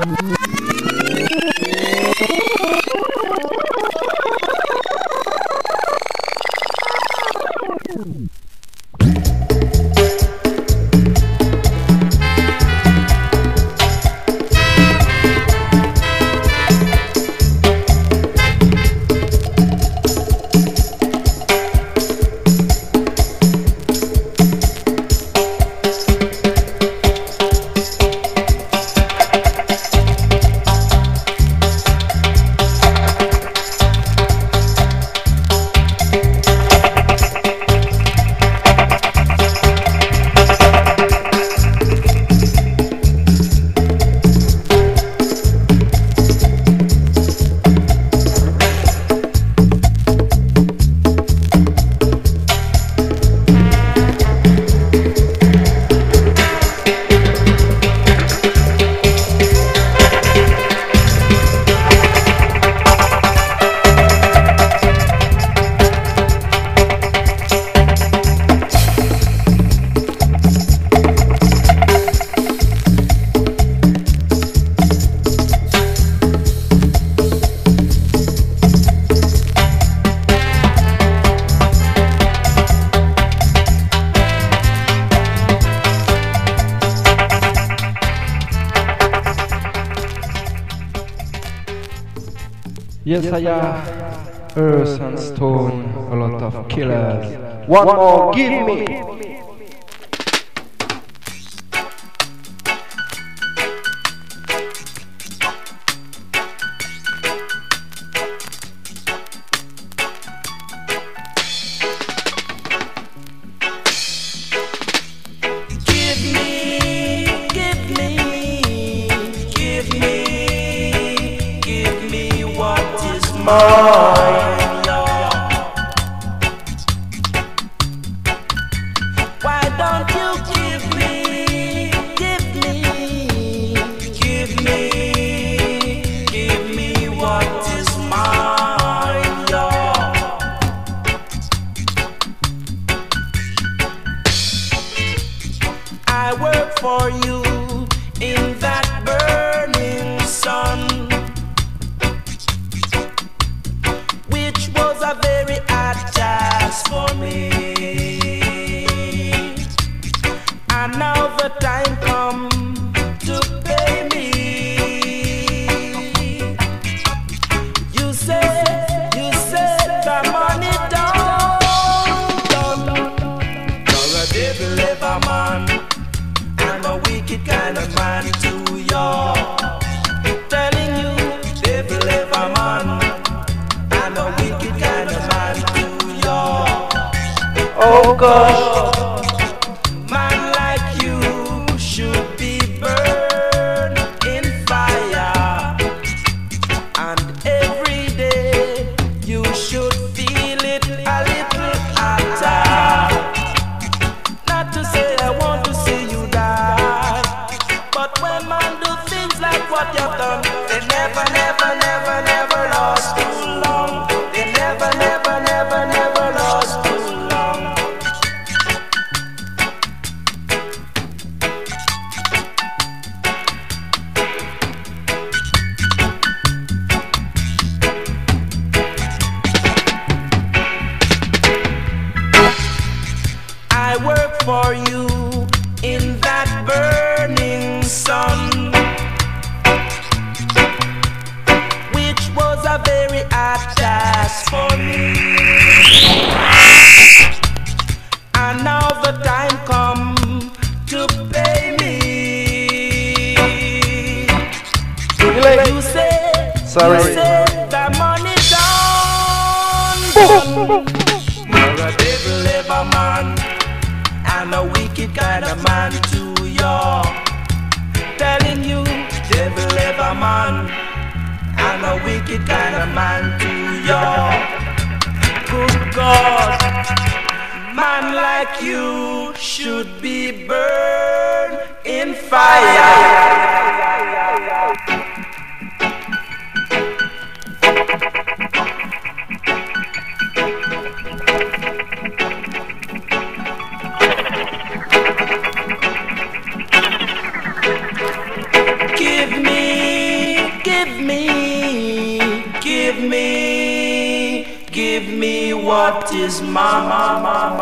Yes, I have earth and stone, a lot of killers. One more, give me! Oh gosh, man like you should be burned in fire, and every day you should feel it a little hotter. Not to say I want to see you die, but when man do things like what you've done, they never, never, never, never last too long. They never, never, never, never last too long. I work for you in that burning sun, which was a very hard task for me. And now the time come to pay me. You say, Sorry. you say the money done. You're a devil ever man, and a wicked kind of man too, you're telling you, devil ever man, and a wicked kind of man too, you're good God, man like you should be burned in fire. Give me Give me what is mine.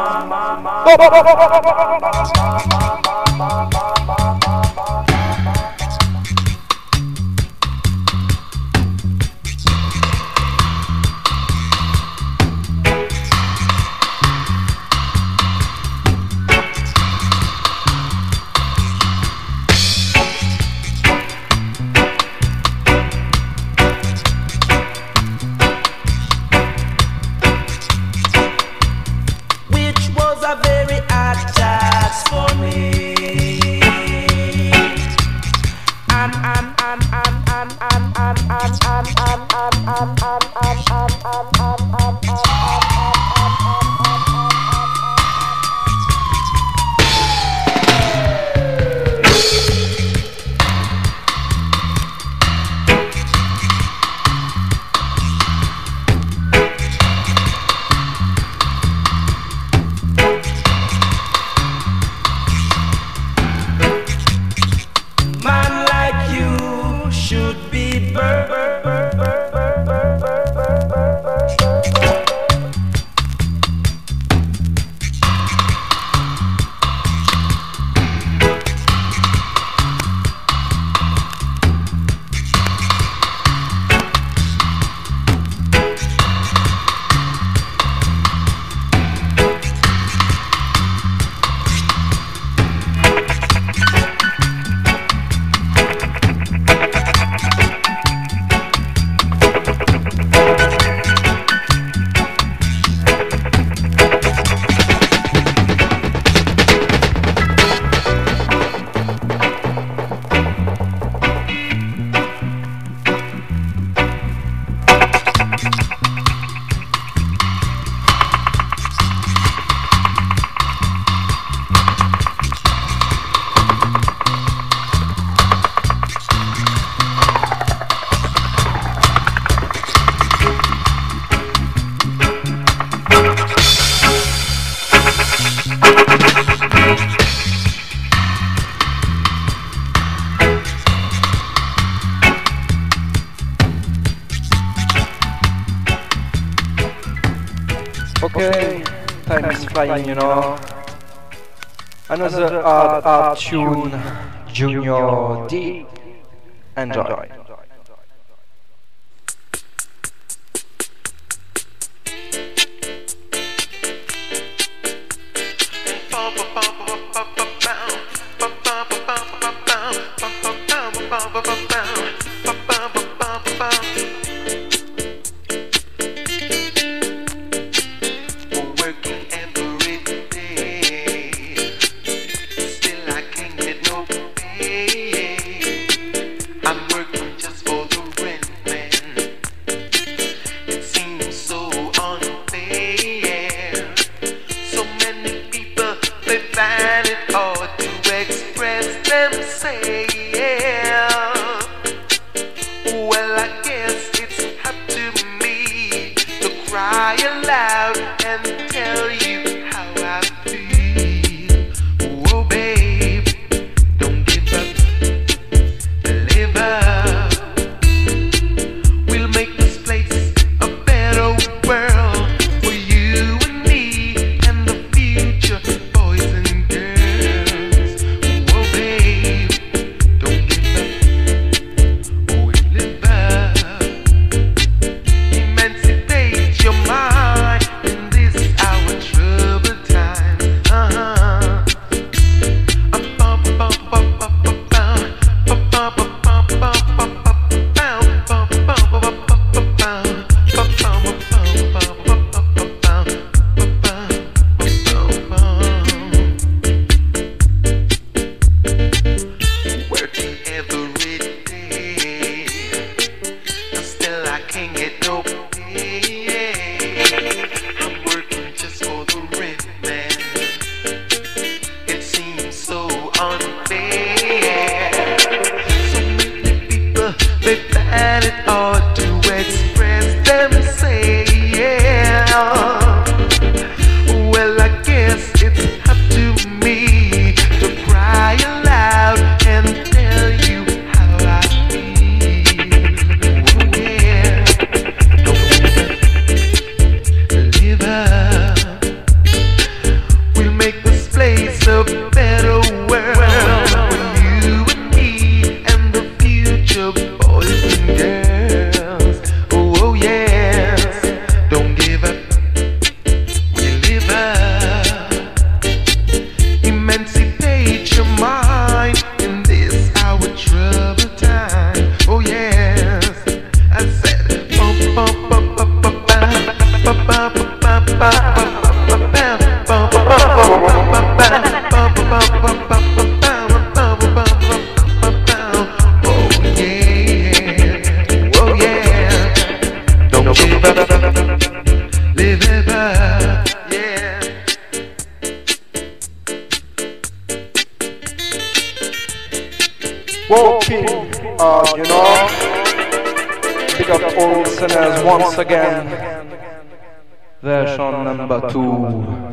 Okay, time is flying, you know. Another hard tune, Junior D. Enjoy. I'm working live ever, yeah. Walking, you know, big up all listeners once again. Version number 2.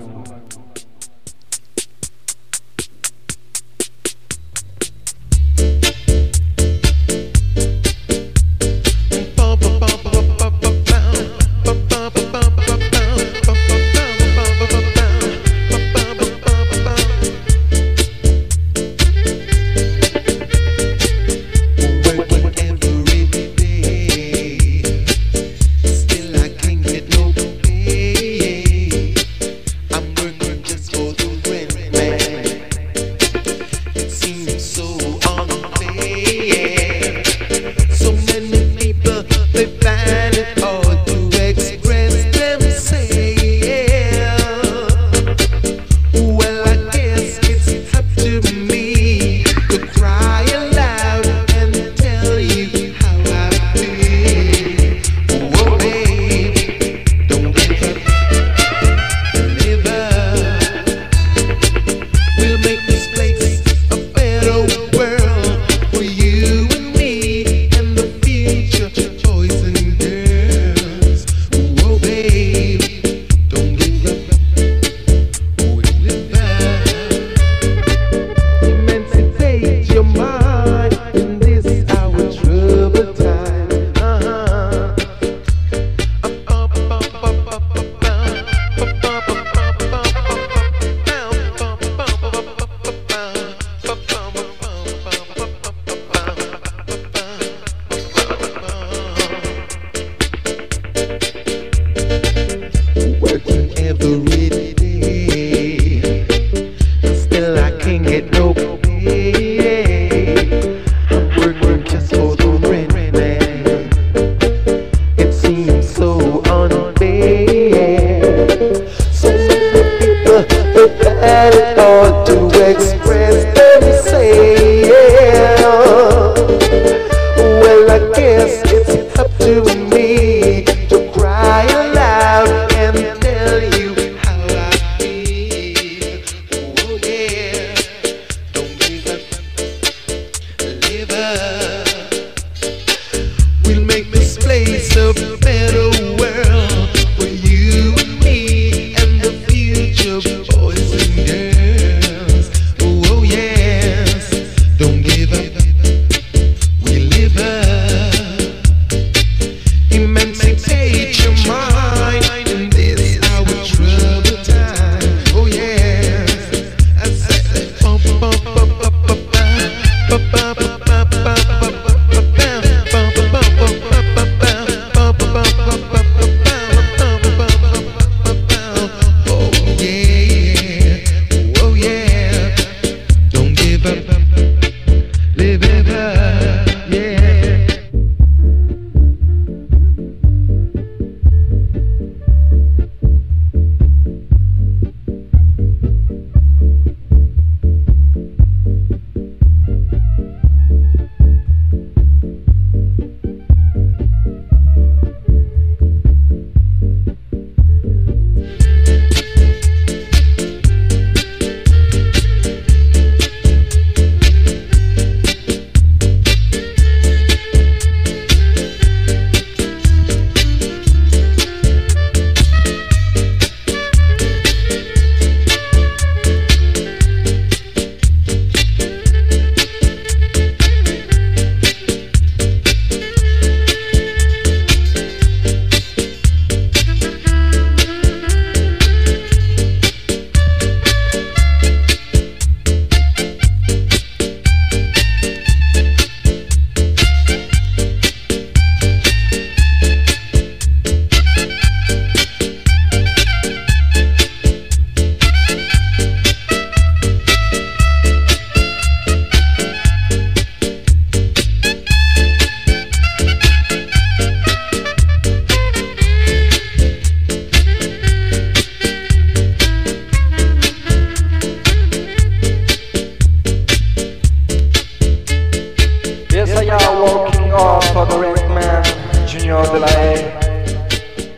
Yes, I am walking off for the Rick Man, Junior de la Haye.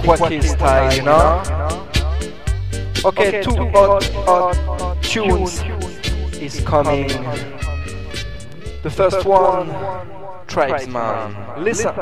quacky style, you know. Okay, two odd tunes is coming. The first one, Tribesman. Listen.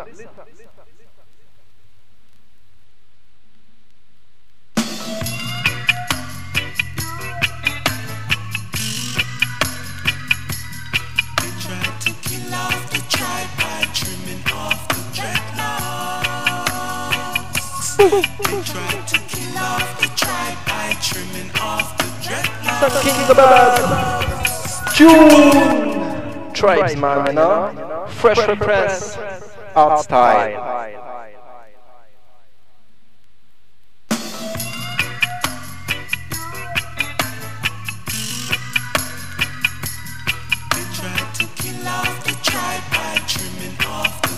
They tried to kill off the tribe by trimming off the dreadlocks. King the Bad Tune Tribesman, you know. Fresh Press Art Style. They tried to kill off the tribe by trimming off the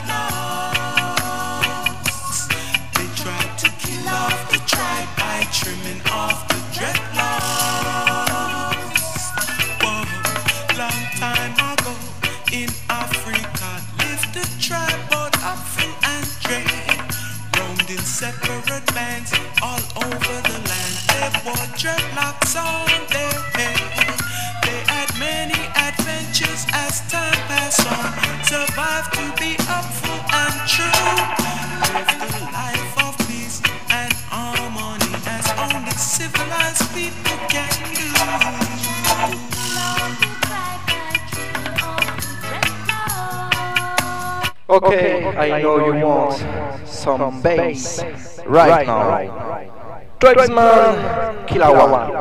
dreadlocks. They tried to kill off the tribe by trimming off the dreadlocks. Whoa, long time ago in Africa lived the tribe both Afro and Dre. Roamed in separate bands all over the land. They wore dreadlocks on their head. They had many adventures as time passed on. Survived to be upful and true. Lived a life of peace and harmony as only civilized people can do. Okay, I know you want some bass right now. Tribesman, Killer One.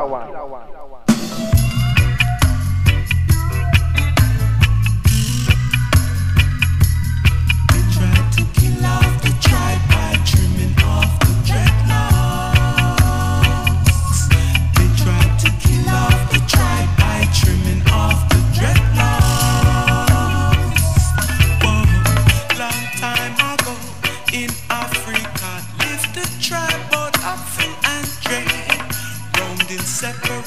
Separate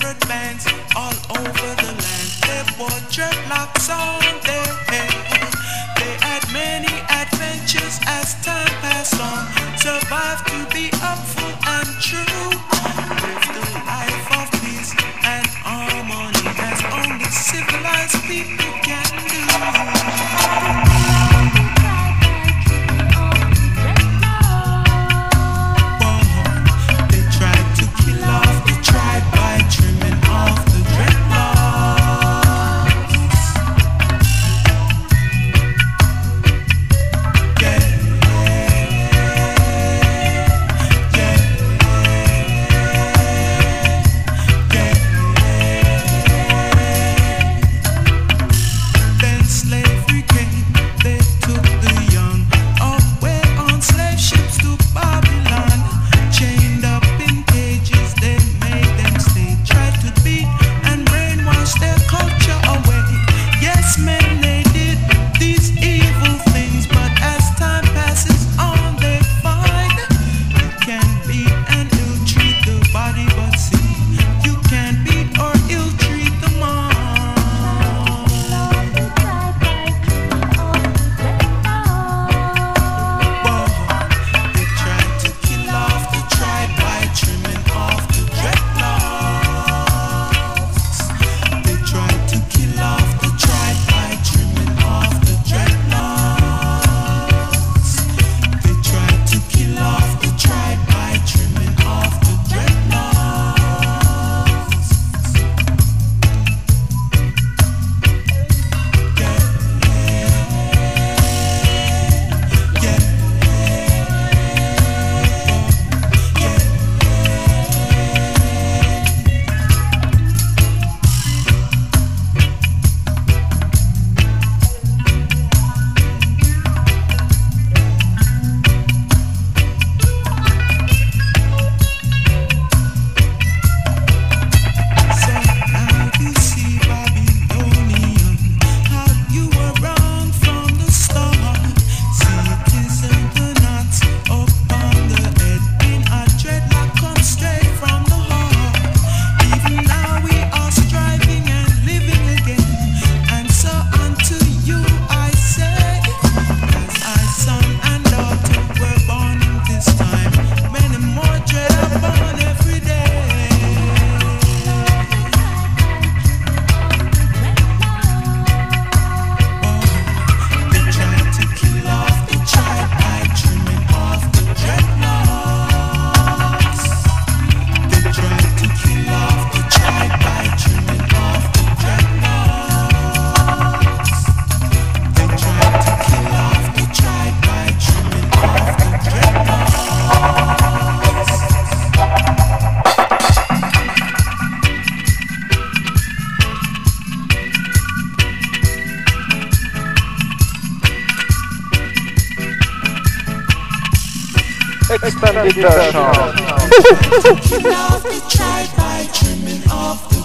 Extended version. Kill off the tribe by trimming off the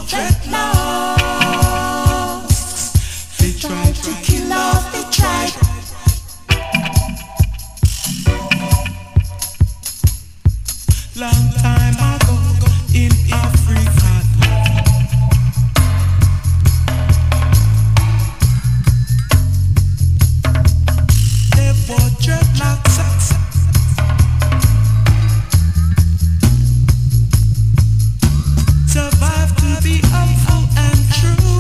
dreadlocks. They tried to kill off the tribe. Long time ago in Africa, they wore dreadlocks. Survive to be humble and true.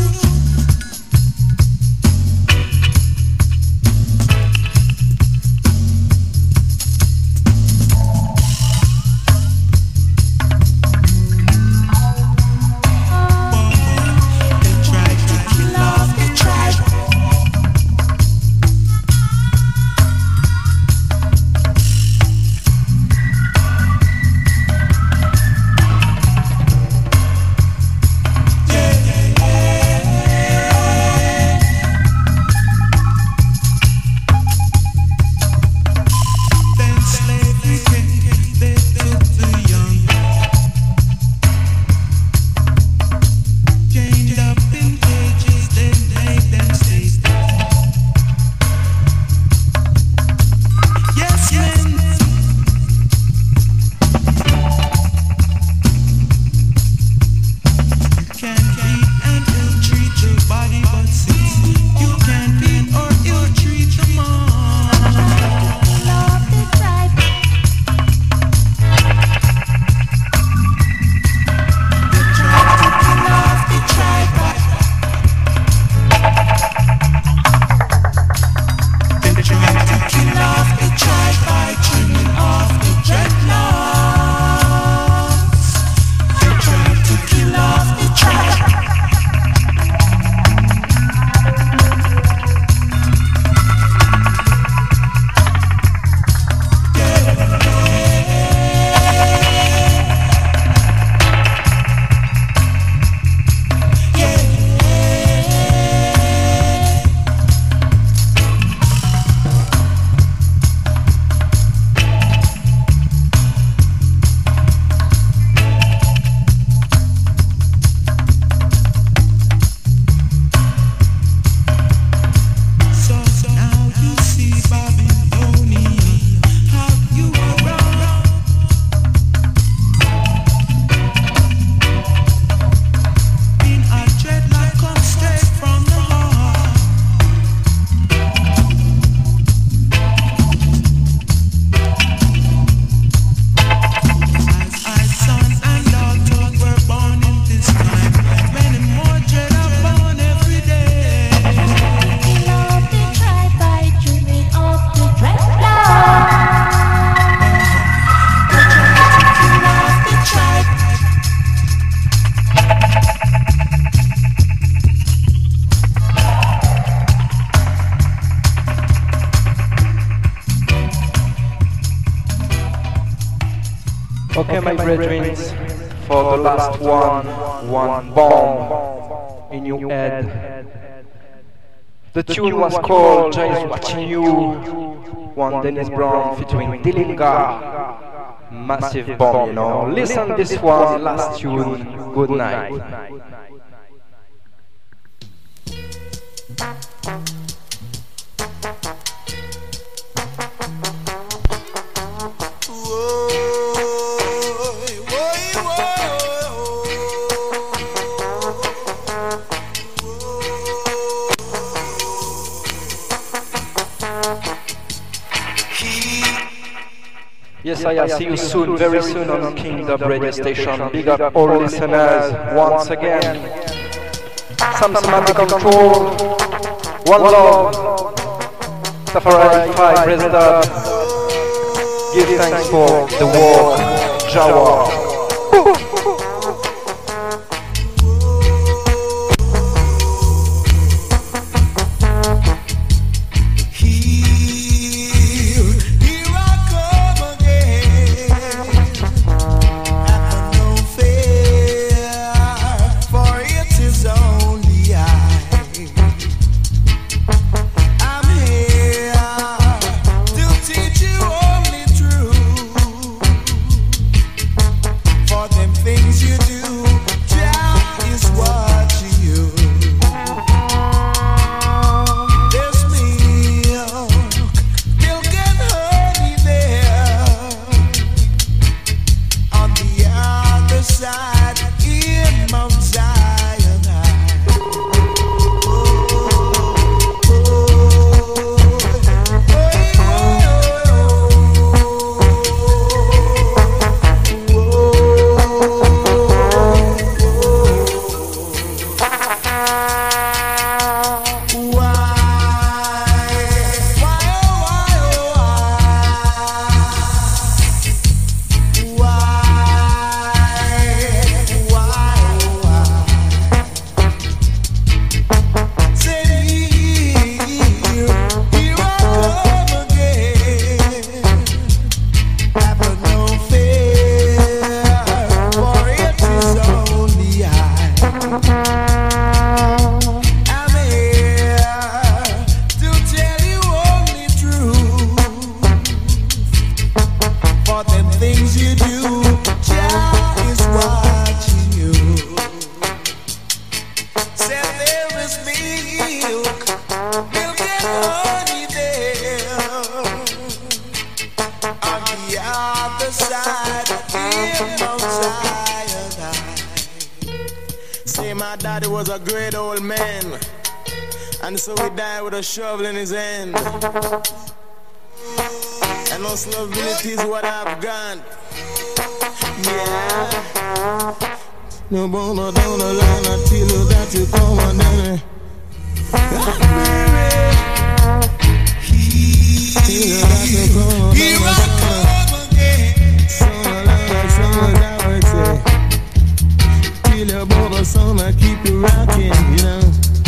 They tried to kill off the tribe. Then slavery came, they took the young, chained up in cages, they made them slaves. Yes, men. You can beat and ill-treat your body, but since you can beat or ill-treat your mind. They tried to kill off the tribe by trimming off the dreadlocks. They tried to kill off the tribe. So now you see Babylonia, how you around. In a dreadlock come straight from the heart. As our son and daughter were born in this time, many more dread are born every day. Kill off the tribe by trimming off the dreadlocks. Kill off the tribe. Okay, my brethren, for the last one bomb in your head. The tune was called Jah Is Watching You, one Dennis Brown featuring Dillinga. Massive bomb, you know. Listen this one, last tune, good night. Yes, I see you soon, very soon on King Dub radio station. Big up all listeners once again. Some semantic control, one love, Safari 5 President. Give thanks for the war, Jawa. Teach you only truth. daddy was a great old man, and so he died with a shovel in his hand. And responsibility is what I've got. Yeah. No bono down the line until you that you come on down. Here I come again. Summer that would say. Feel your bubble summer, keep you rocking, you know.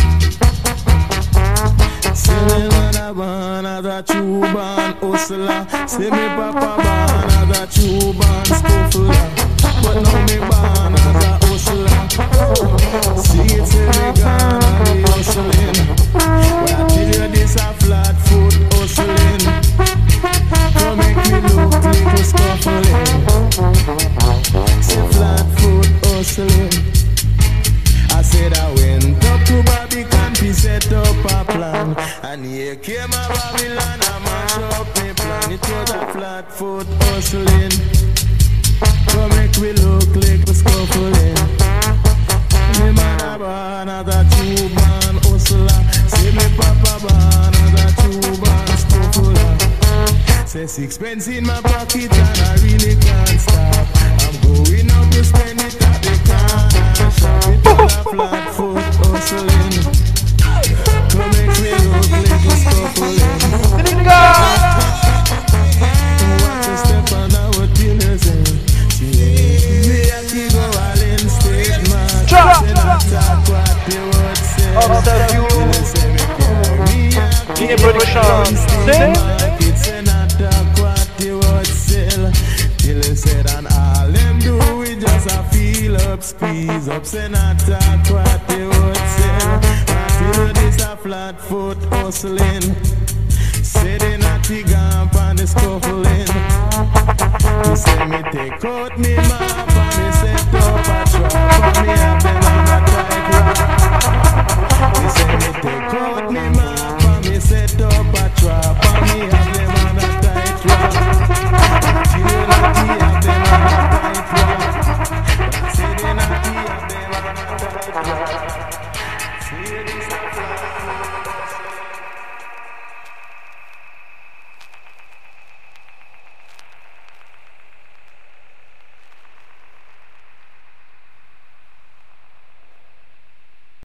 See me when I born as a true born hustler. See me papa born as a true born scuffler. But now me born as a hustler. See it, see me gone and me hustling. But I tell you this a flat foot hustling. Don't make me look little scuffling. See flat foot hustling. I said I went up to Barbican to set up a plan. And here came a Babylon and mash up my plan. It was a flat foot hustling. Don't make me look like a scuffling. Me man a born as a true born hustler. See me papa born as a true born scuffler. Say sixpence in my pocket and I really can't stop. I'm going up to spend it at the corner shop. It was a flat foot hustling. Come make me look like a scuffling. Watch a step and I would tell you say. Me a keep go all in state man. Say not talk what they would say. Observe you. Say me carry a In a production. Sing. say not talk what they would sell. Till they said and all them do is just a feel up, squeeze up. Say not talk what they would sell. I feel this a flat foot hustling. Say they not the gump and the scuffling. You say me take out me map and me